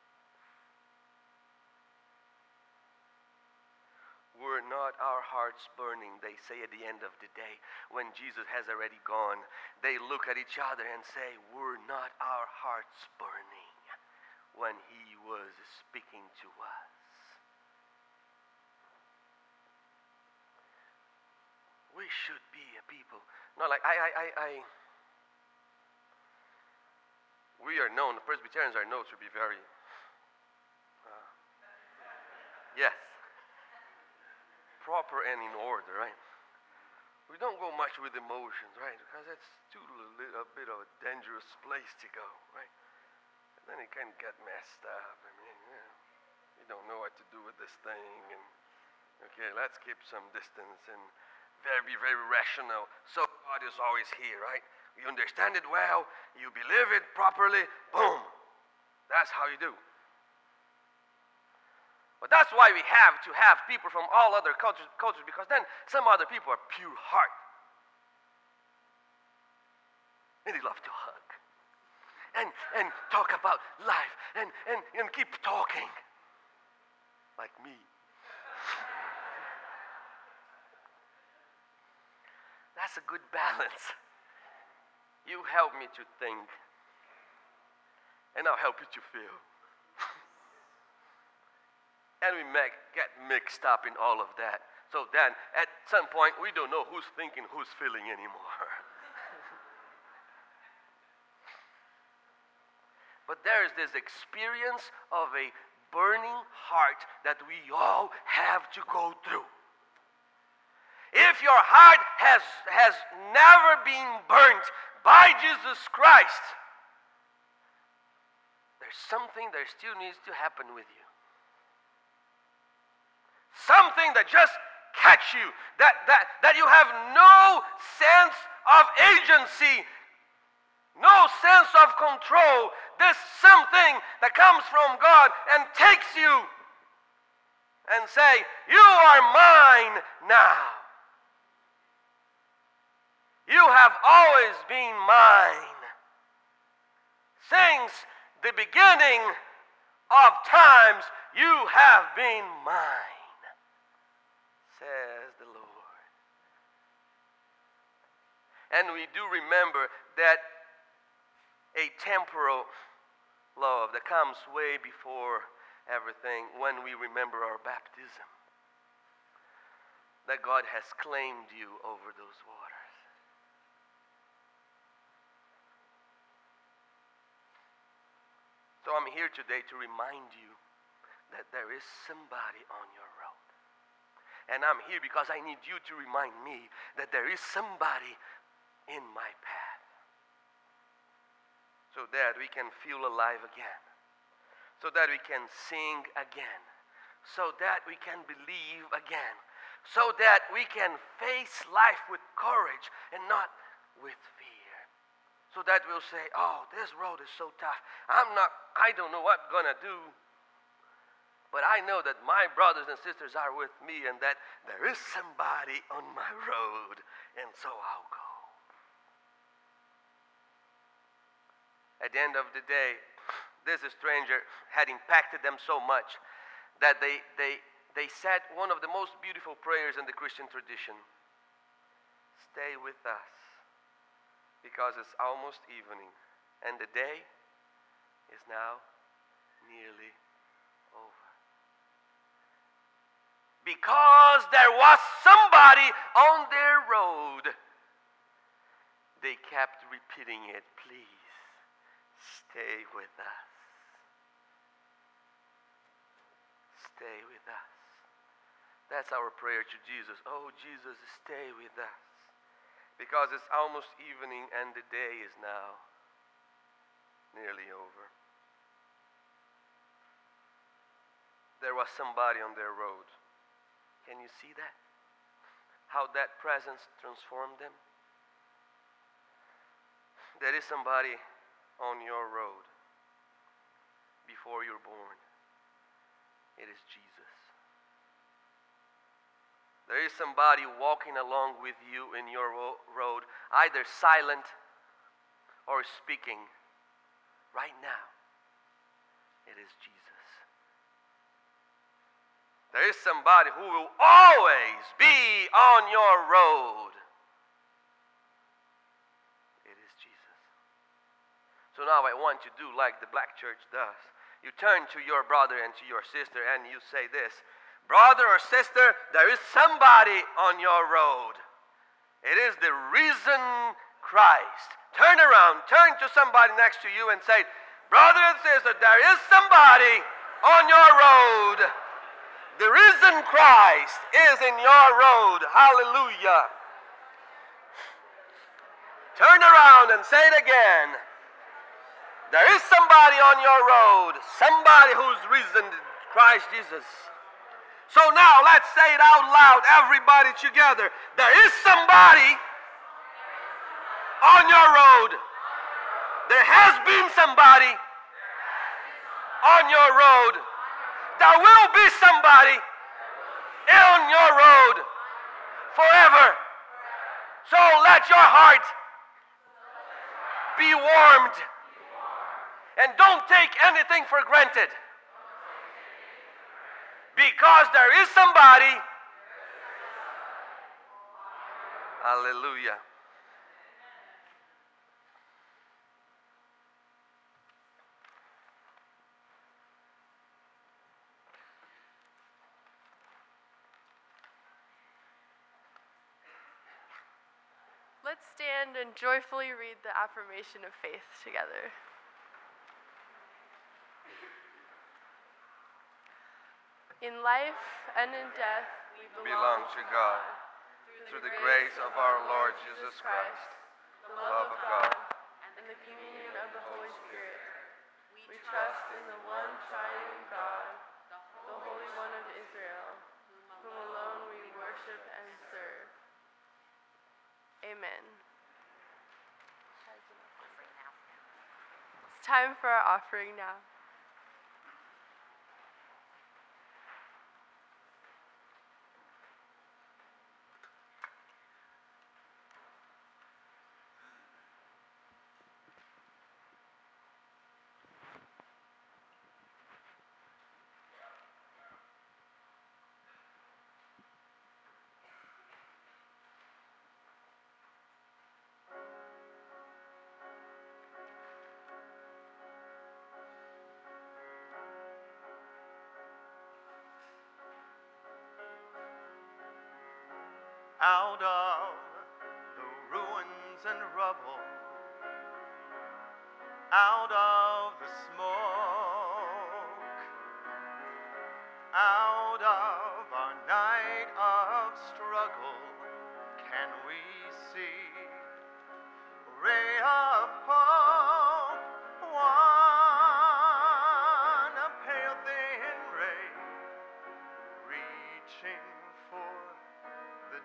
Were not our hearts burning, they say at the end of the day, when Jesus has already gone, they look at each other and say, were not our hearts burning when he was speaking to us? We should be a people, not like, I, I, I, I we are known, the Presbyterians are known to be very, uh, yes, proper and in order, right? We don't go much with emotions, right? Because that's too li- a bit of a dangerous place to go, right? And then it can get messed up. I mean, you know, you don't know what to do with this thing, and okay, let's keep some distance and very, be very rational. So God is always here, right? You understand it well, you believe it properly, boom. That's how you do. But that's why we have to have people from all other cultures, cultures because then some other people are pure heart. And they love to hug. And, and talk about life. And, and, and keep talking. Like me. That's a good balance. You help me to think. And I'll help you to feel. And we make, get mixed up in all of that. So then, at some point, we don't know who's thinking, who's feeling anymore. But there is this experience of a burning heart that we all have to go through. If your heart has, has never been burnt by Jesus Christ, there's something that still needs to happen with you. Something that just catch you, that, that, that you have no sense of agency, no sense of control. This something that comes from God and takes you and say, you are mine now. You have always been mine. Since the beginning of times, you have been mine, says the Lord. And we do remember that a temporal love that comes way before everything when we remember our baptism. That God has claimed you over those waters. So I'm here today to remind you that there is somebody on your road. And I'm here because I need you to remind me that there is somebody in my path. So that we can feel alive again. So that we can sing again. So that we can believe again. So that we can face life with courage and not with fear. So that we'll say, oh, this road is so tough. I'm not, I don't know what I'm gonna do. But I know that my brothers and sisters are with me and that there is somebody on my road, and so I'll go. At the end of the day, this stranger had impacted them so much that they, they, they said one of the most beautiful prayers in the Christian tradition. Stay with us, because it's almost evening, and the day is now nearly over. Because there was somebody on their road, they kept repeating it. Please, stay with us. Stay with us. That's our prayer to Jesus. Oh, Jesus, stay with us. Because it's almost evening and the day is now nearly over. There was somebody on their road. Can you see that? How that presence transformed them? There is somebody on your road. before you're born. It is Jesus. There is somebody walking along with you in your ro- road, either silent or speaking right now. It is Jesus. There is somebody who will always be on your road. It is Jesus. So now I want you to do like the black church does. You turn to your brother and to your sister and you say this: brother or sister, there is somebody on your road. It is the risen Christ. Turn around, turn to somebody next to you and say, brother and sister, there is somebody on your road. The risen Christ is in your road. Hallelujah. Turn around and say it again. There is somebody on your road. Somebody who's risen, Christ Jesus. So now let's say it out loud, everybody together. There is somebody on your road. There has been somebody on your road. There will be somebody on your road forever. So let your heart be warmed. And don't take anything for granted. Because there is somebody. Hallelujah. Let's stand and joyfully read the affirmation of faith together. In life and in death, we belong to God. Through the grace of our Lord Jesus Christ, the love of God, and the communion of the Holy Spirit, we trust in the one triune God, the Holy One of Israel, whom alone we worship and serve. Amen. It's time for our offering now. Out of the ruins and rubble, out of the smoke, out of our night of struggle, can we see a ray of hope? One, a pale thin ray, reaching for the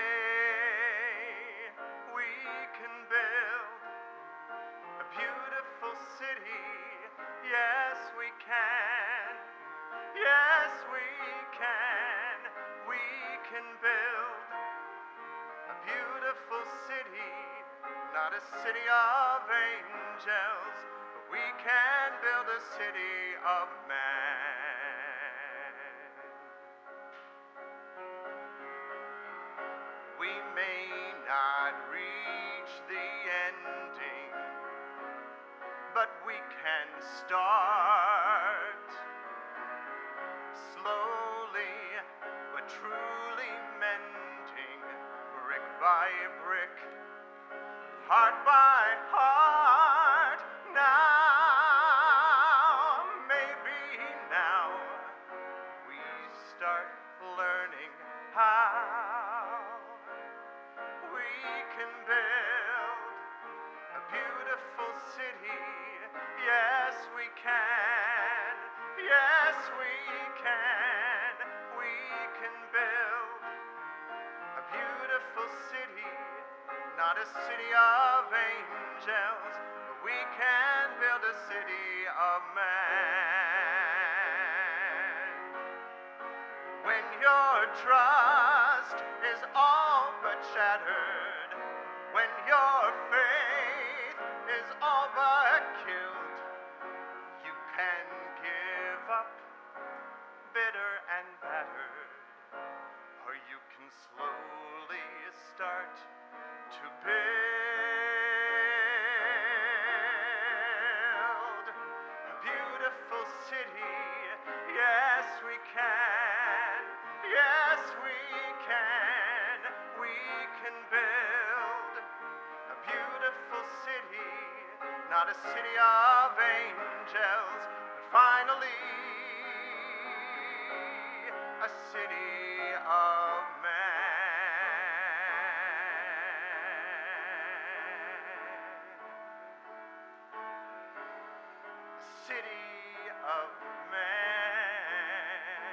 day we can build a beautiful city. Yes, we can. Yes, we can. We can build a beautiful city, not a city of angels, but we can build a city of man. We may not reach the ending, but we can start slowly but truly mending, brick by brick, heart by heart. Now, maybe now, we start learning how we can build a beautiful city. Yes, we can. Yes, we can. We can build a beautiful city, not a city of angels, but we can build a city of man. not a city of angels, but finally a city of city of man.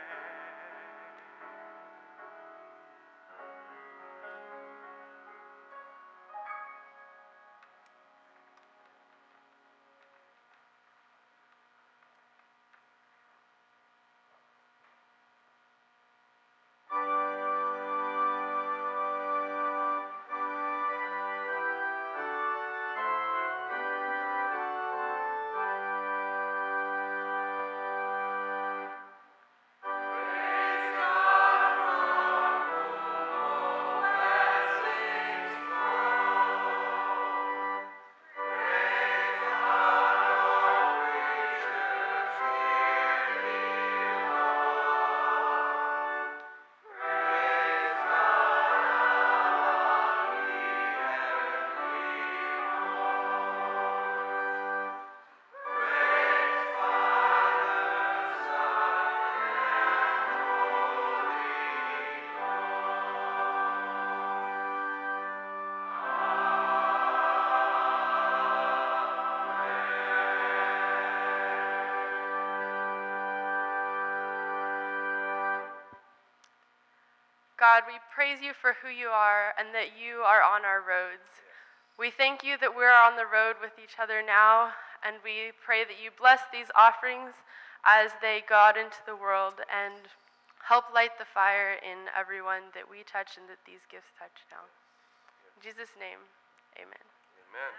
God, we praise you for who you are and that you are on our roads. We thank you that we're on the road with each other now, and we pray that you bless these offerings as they go out into the world and help light the fire in everyone that we touch and that these gifts touch now. In Jesus' name, amen. Amen.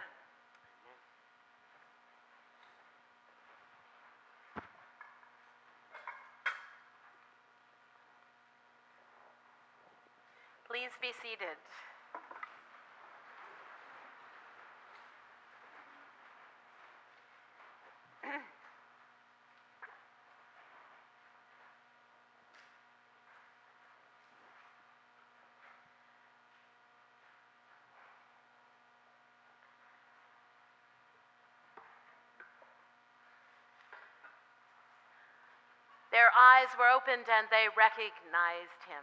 Please be seated. Their eyes were opened and they recognized him.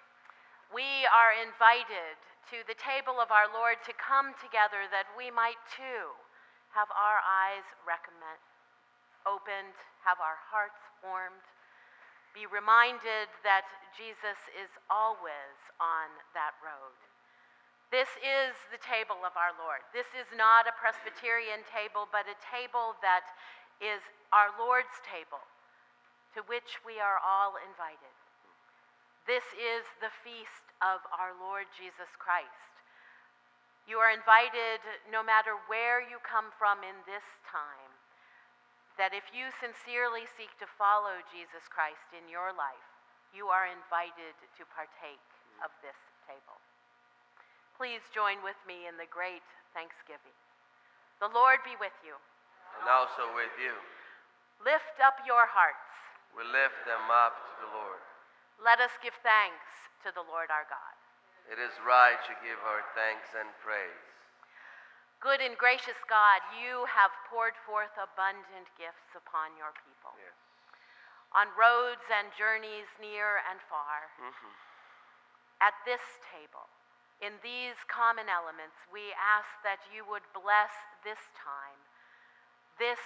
We are invited to the table of our Lord to come together that we might too have our eyes recommend, opened, have our hearts warmed, be reminded that Jesus is always on that road. This is the table of our Lord. This is not a Presbyterian table, but a table that is our Lord's table, to which we are all invited. This is the feast of our Lord Jesus Christ. You are invited, no matter where you come from in this time, that if you sincerely seek to follow Jesus Christ in your life, you are invited to partake of this table. Please join with me in the great thanksgiving. The Lord be with you. And also with you. Lift up your hearts. We lift them up to the Lord. Let us give thanks to the Lord our God. It is right to give our thanks and praise. Good and gracious God, you have poured forth abundant gifts upon your people. Yes. On roads and journeys near and far. Mm-hmm. At this table, in these common elements, we ask that you would bless this time, this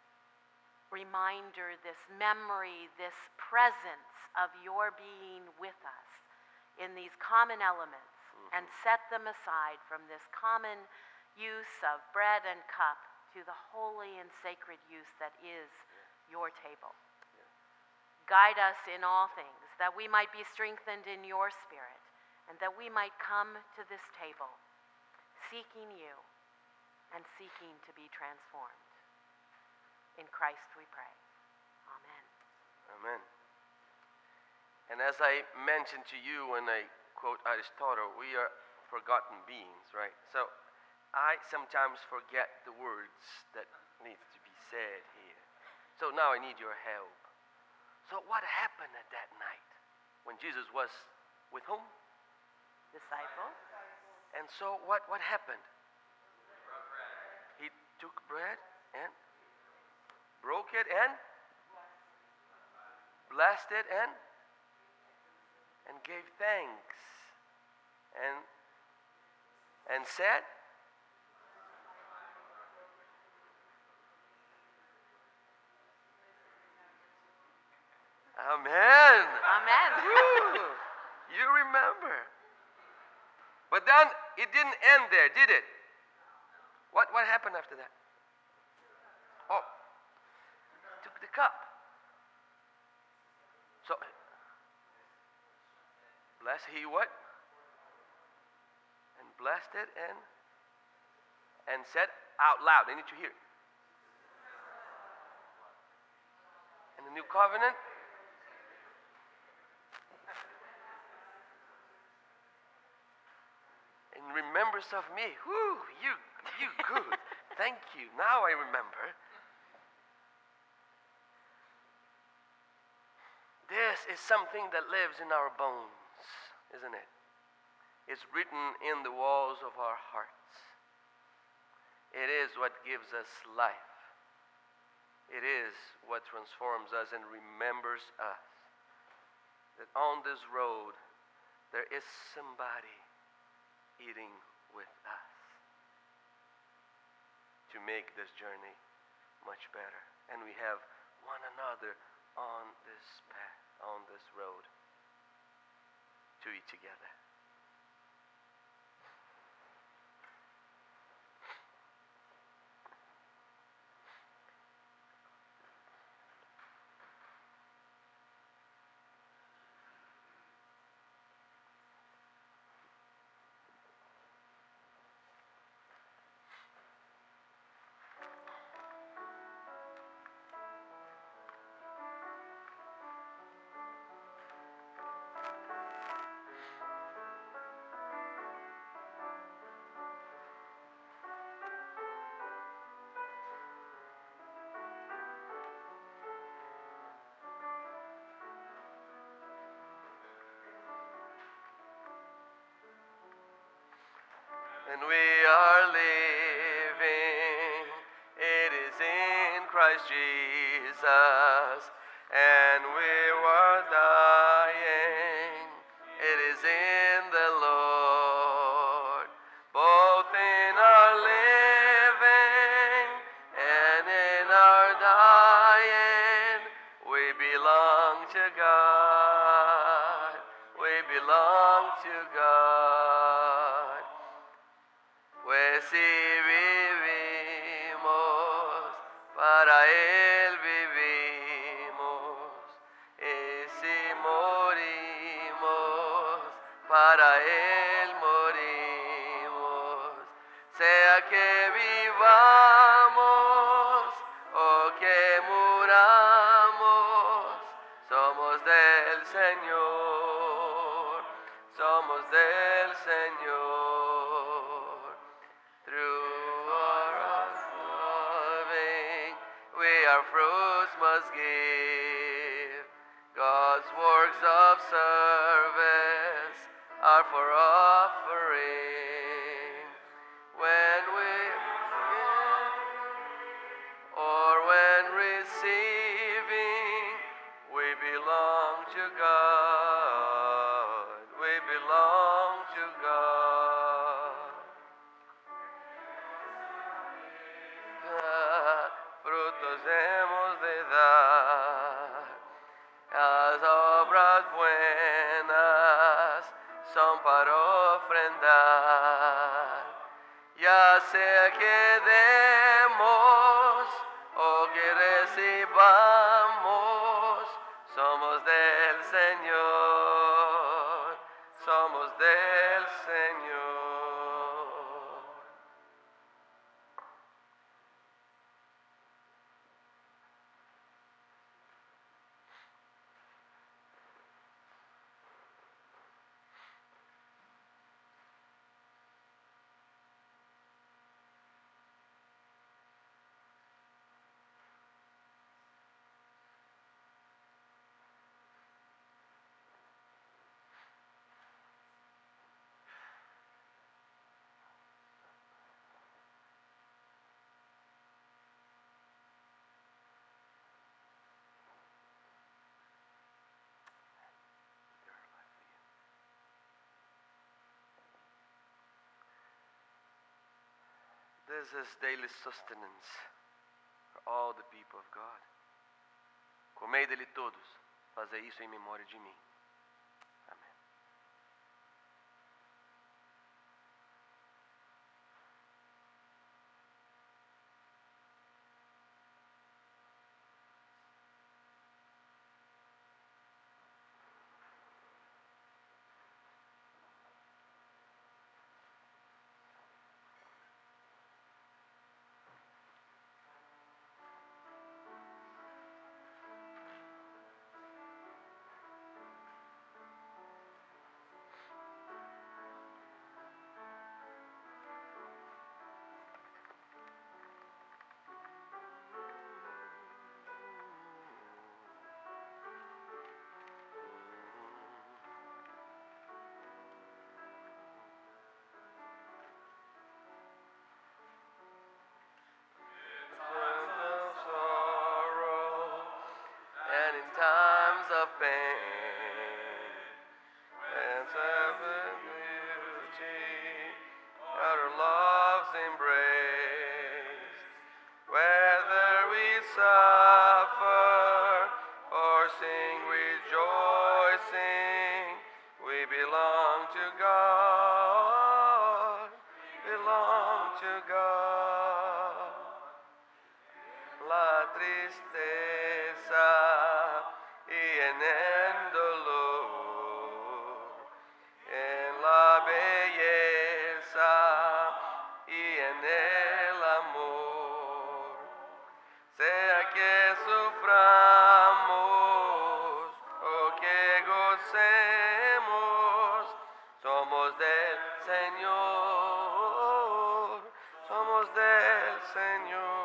reminder, this memory, this presence of your being with us in these common elements, mm-hmm. and set them aside from this common use of bread and cup to the holy and sacred use that is your table. Yeah. Guide us in all things, that we might be strengthened in your spirit, and that we might come to this table seeking you and seeking to be transformed. In Christ we pray. Amen. Amen. And as I mentioned to you when I quote Aristotle, we are forgotten beings, right? So I sometimes forget the words that needs to be said here. So now I need your help. So what happened at that night when Jesus was with whom? Disciples. And so what, what happened? He he took bread and broke it and blessed it and and gave thanks and and said, Amen. Amen. Woo. You remember. But then it didn't end there, did it? What what happened after that? Oh, took the cup. So, bless he what? And blessed it and and said out loud. I need to hear. In the new covenant, in remembrance of me. Whoo, you you good. Thank you. Now I remember. This is something that lives in our bones, isn't it? It's written in the walls of our hearts. It is what gives us life. It is what transforms us and remembers us. That on this road, there is somebody eating with us to make this journey much better. And we have one another on this path, on this road, to eat together. And we are living, it is in Christ Jesus, and we were dying, it is in the Lord, both in our living and in our dying, we belong to God, we belong to God. Pues si vivimos, para Él vivimos, y si morimos, para Él morimos, sea que vivamos o que muramos, somos del Señor, somos del Señor. Through our loving, we our fruits must give. God's works of service are for offering. When we give or when receiving, we belong to God. We belong to God. Frutos hemos de dar, las obras buenas son para ofrendar, ya sea que demos o que recibamos, somos del Señor, somos del Señor. This is daily sustenance for all the people of God. Comei dele todos, fazei isso em memória de mim. Amém. And in times of pain, and seven beauty, our love's embrace, whether we suffer or sing rejoicing, we belong to God, belong to God. La tristeza y en el dolor, en la belleza y en el amor, sea que suframos o que gocemos, somos del Señor, somos del Señor.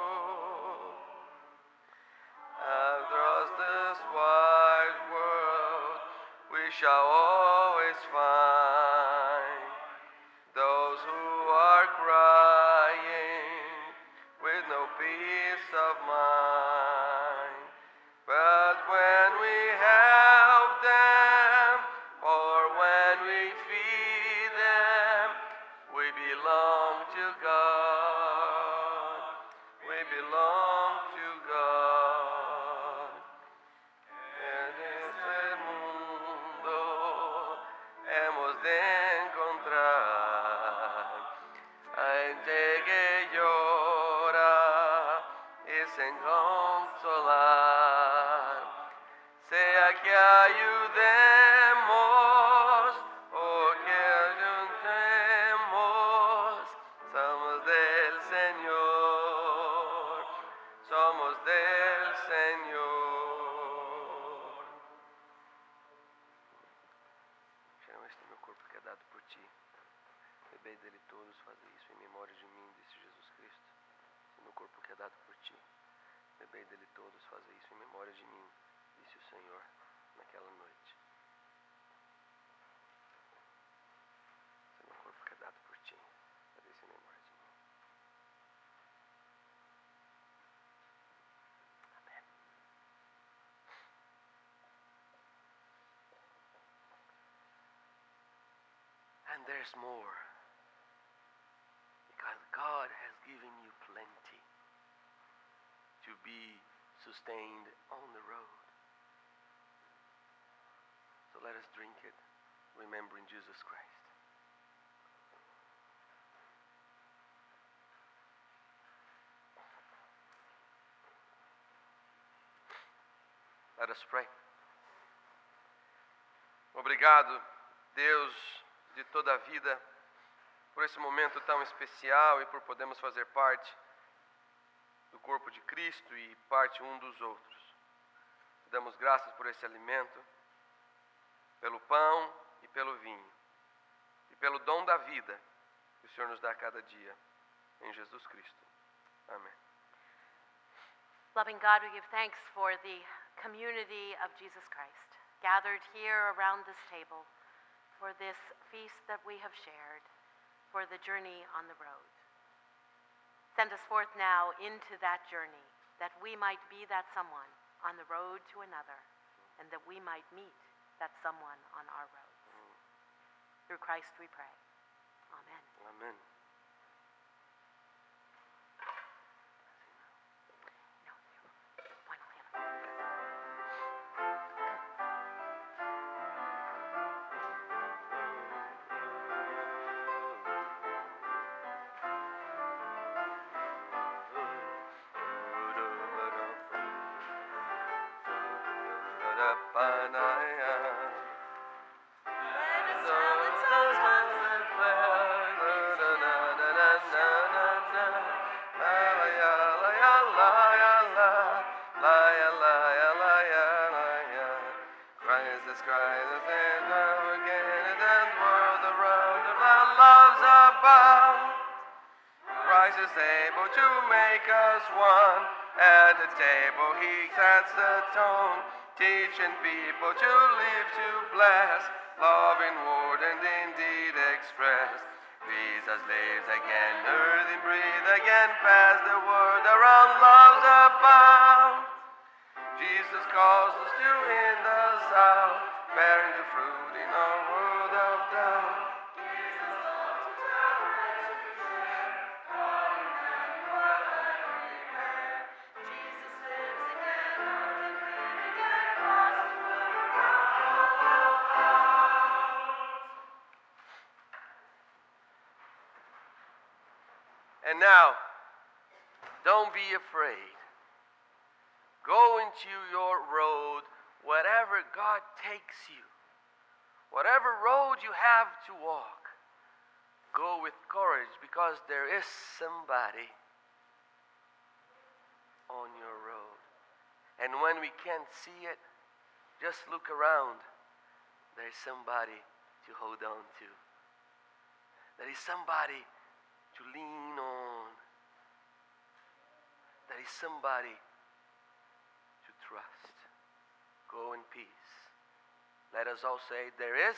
Across this wide world, we shall always find those who are crying with no peace of mind. But when we help them, or when we feed them, we belong to God. We belong to God. En este mundo hemos de encontrar gente que llora y sin consolar. Sea que ayudemos o que ayuntemos, somos del Señor, somos del Señor. Chama este meu corpo que é dado por ti. Bebei dele todos, fazei isso em memória de mim, disse Jesus Cristo. Este meu corpo que é dado por ti. Bebei dele todos, fazei isso em memória de mim, disse o Senhor naquela noite. Este meu corpo que é dado por ti. Fazei isso em memória de mim. Amém. And there's more. Because God has given you plenty to be sustained on the road. So let us drink it, remembering Jesus Christ. Let us pray. Obrigado, Deus de toda a vida, por esse momento tão especial e por podermos fazer parte do corpo de Cristo e parte um dos outros. Te damos graças por esse alimento, pelo pão e pelo vinho, e pelo dom da vida que o Senhor nos dá a cada dia, em Jesus Cristo. Amém. Loving God, we give thanks for the community of Jesus Christ, gathered here around this table, for this feast that we have shared, for the journey on the road. Send us forth now into that journey, that we might be that someone on the road to another, and that we might meet that someone on our roads. Through Christ we pray. Amen. Amen. Christ is Christ is in the beginning and world around him and loves abound. Christ is able to make us one. At the table he sets the tone, teaching people to live to bless, love in word and in deed express. Jesus lives again, earth and breathe again, pass the word around, loves abound. Jesus calls us to end us out, bearing the fruit in our world of doubt. And now, don't be afraid. Go into your road, whatever God takes you. Whatever road you have to walk, go with courage because there is somebody on your road. And when we can't see it, just look around. There is somebody to hold on to. There is somebody to lean on. There is somebody to trust. Go in peace. Let us all say, there is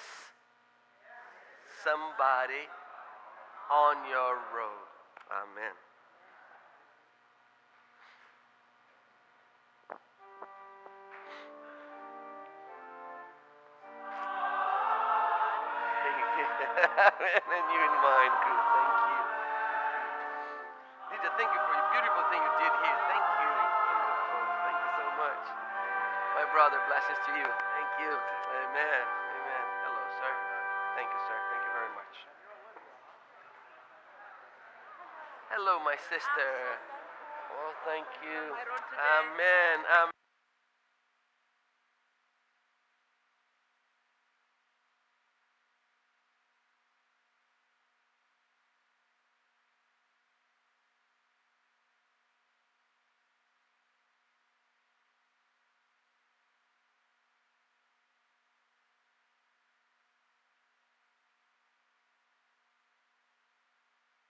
somebody on your road. Amen. And you in mind, good. Thank you. Lydia, thank you for your beautiful thing you did here. Thank you. Wonderful. Thank you so much. My brother, blessings to you. Thank you. Amen. Amen. Hello, sir. Thank you, sir. Thank you very much. Hello, my sister. Oh, thank you. Amen. Amen.